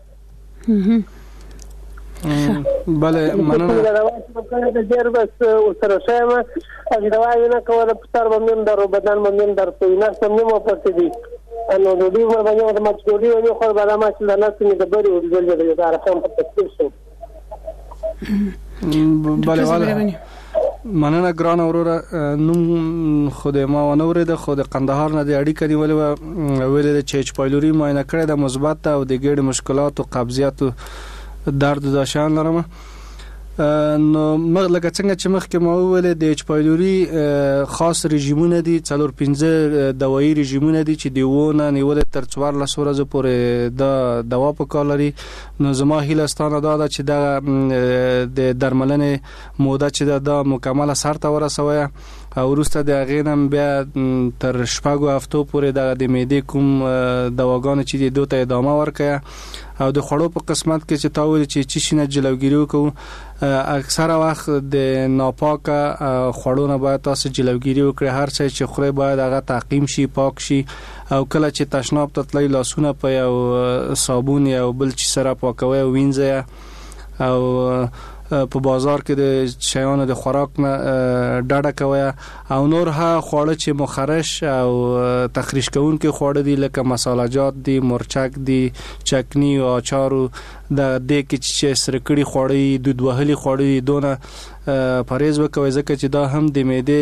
بله مننه دا ډېر بس سره شایم چې دوايي نه کوله په سر باندې درو بدن باندې درته نه سم نه پاتې دي انو د دې باندې د مچوري او خو بالا ما چې نه سمې د بری او د جلد د رقم په تفصیل شو بله والا مننه ګران اوروره نوم خو د ما ونورې د خو د قندهار نه د اړیکې نیولې ویل چې اچ پایلوري معاینه کړې د مثبت او د ګډ مشکلات او قبضیت درد د شان لرم نو لکه څنګه چې مخکې ما وویل د اچ پایلوري خاص رژیمونه دي څلور پنځه دوايي رژیمونه دي چې دیونه نیول تر څوارلس ورځې پورې د دوا په کار لري نو زما هیله ستانه دا ده چې د د درملنې موده چې د مکمله سر ته ورسوي او وروسته د غینم بیا تر شپږو هفتو پورې د معدې کوم دواګانې چې دوی ته ادامه ورکړي او د خړو په قسمت کې چې تاول چې چې شنه جلوګیری وکړو اکثره وخت د ناپاکه خړو نه باید تاسو جلوګیری وکړئ هر څه چې خوري باید هغه تعقیم شي پاک شي او کله چې تشناب ته تللی لاسونه په یو صابون یا بل چې سره پاکوي او وینځي او په بازار کې د شیانو د خوراک نه ډډه کوي او نور ها خواړه چې مخرش او تخریش کوونکي خواړه دي لکه مساله‌جات دي مرچک دي چکنی او اچارو د دې کې چې سره کړي خواړه دود وهلي خواړه دونه پرهیز وکوي ځکه چې دا هم د معدې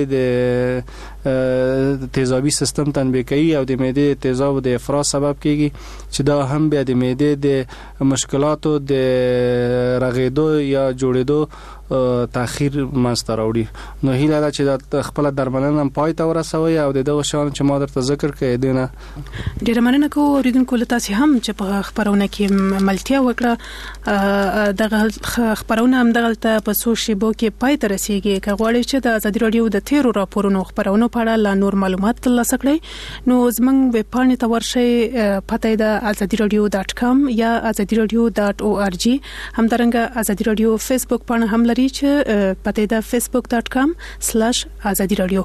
د تیزابي سیستم تنبیه کوي او د معدې تیزاب د افراز سبب کیږي چې دا هم بیا د معدې د مشکلاتو د رغېدو یا جوړېدو تاخير منځته راوړي نو هیله ده چې د خپل درملنه پای ته ورسوي او دغه شان چې ما درته ذکر کړی دی نه ډیر مننه کوم اوریدونکو له تاسو هم چې په خبرونه کې ملتیا وکړه دغه خبرونه هم دغه په سوشل میډیا کې پای ته رسیدي که غواړئ چې د ازادي رادیو د تیرو راپورونو خبرونو په اړه لا نور معلومات ترلاسه کړئ نو زموږ ویب پاڼې ته ورشئ پته د ازادي رادیو ډاټ کام یا ازادي رادیو ډاټ او ار جی همدارنګه ازادي رادیو فیسبوک پاڼه هم لري چې پته د facebook dot com slash azadi radio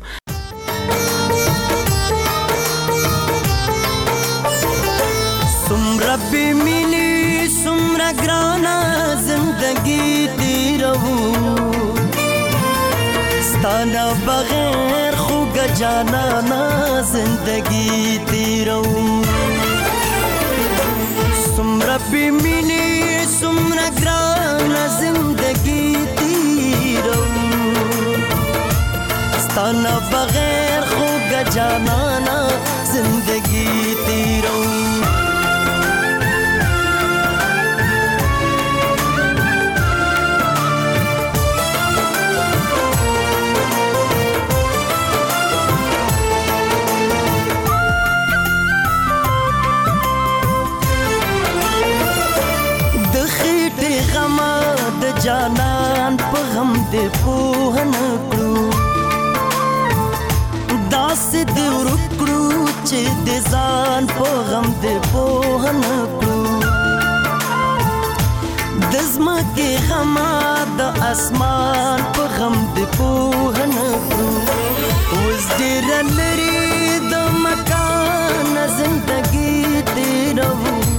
سمرا بی ملی سمرا گرانا زندگی دی رہو ستانا بغیر خوب جانانا زندگی تیرو سمرا پی مینی سمرا گرانا زندگی تیرو ستانا بغیر خوگ جانانا زندگی تیرو جانان په غم دې پوهن کړو داس دې ورکړو چې دې ځان په غم دې پوهن کړو د زمکه غم د اسمان په غم دې پوهن کړو وز دې رلري د مکان زندگی دې رو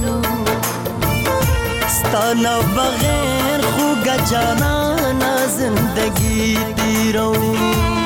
ستانه بغیر خوگا جانانا زندگی تیرو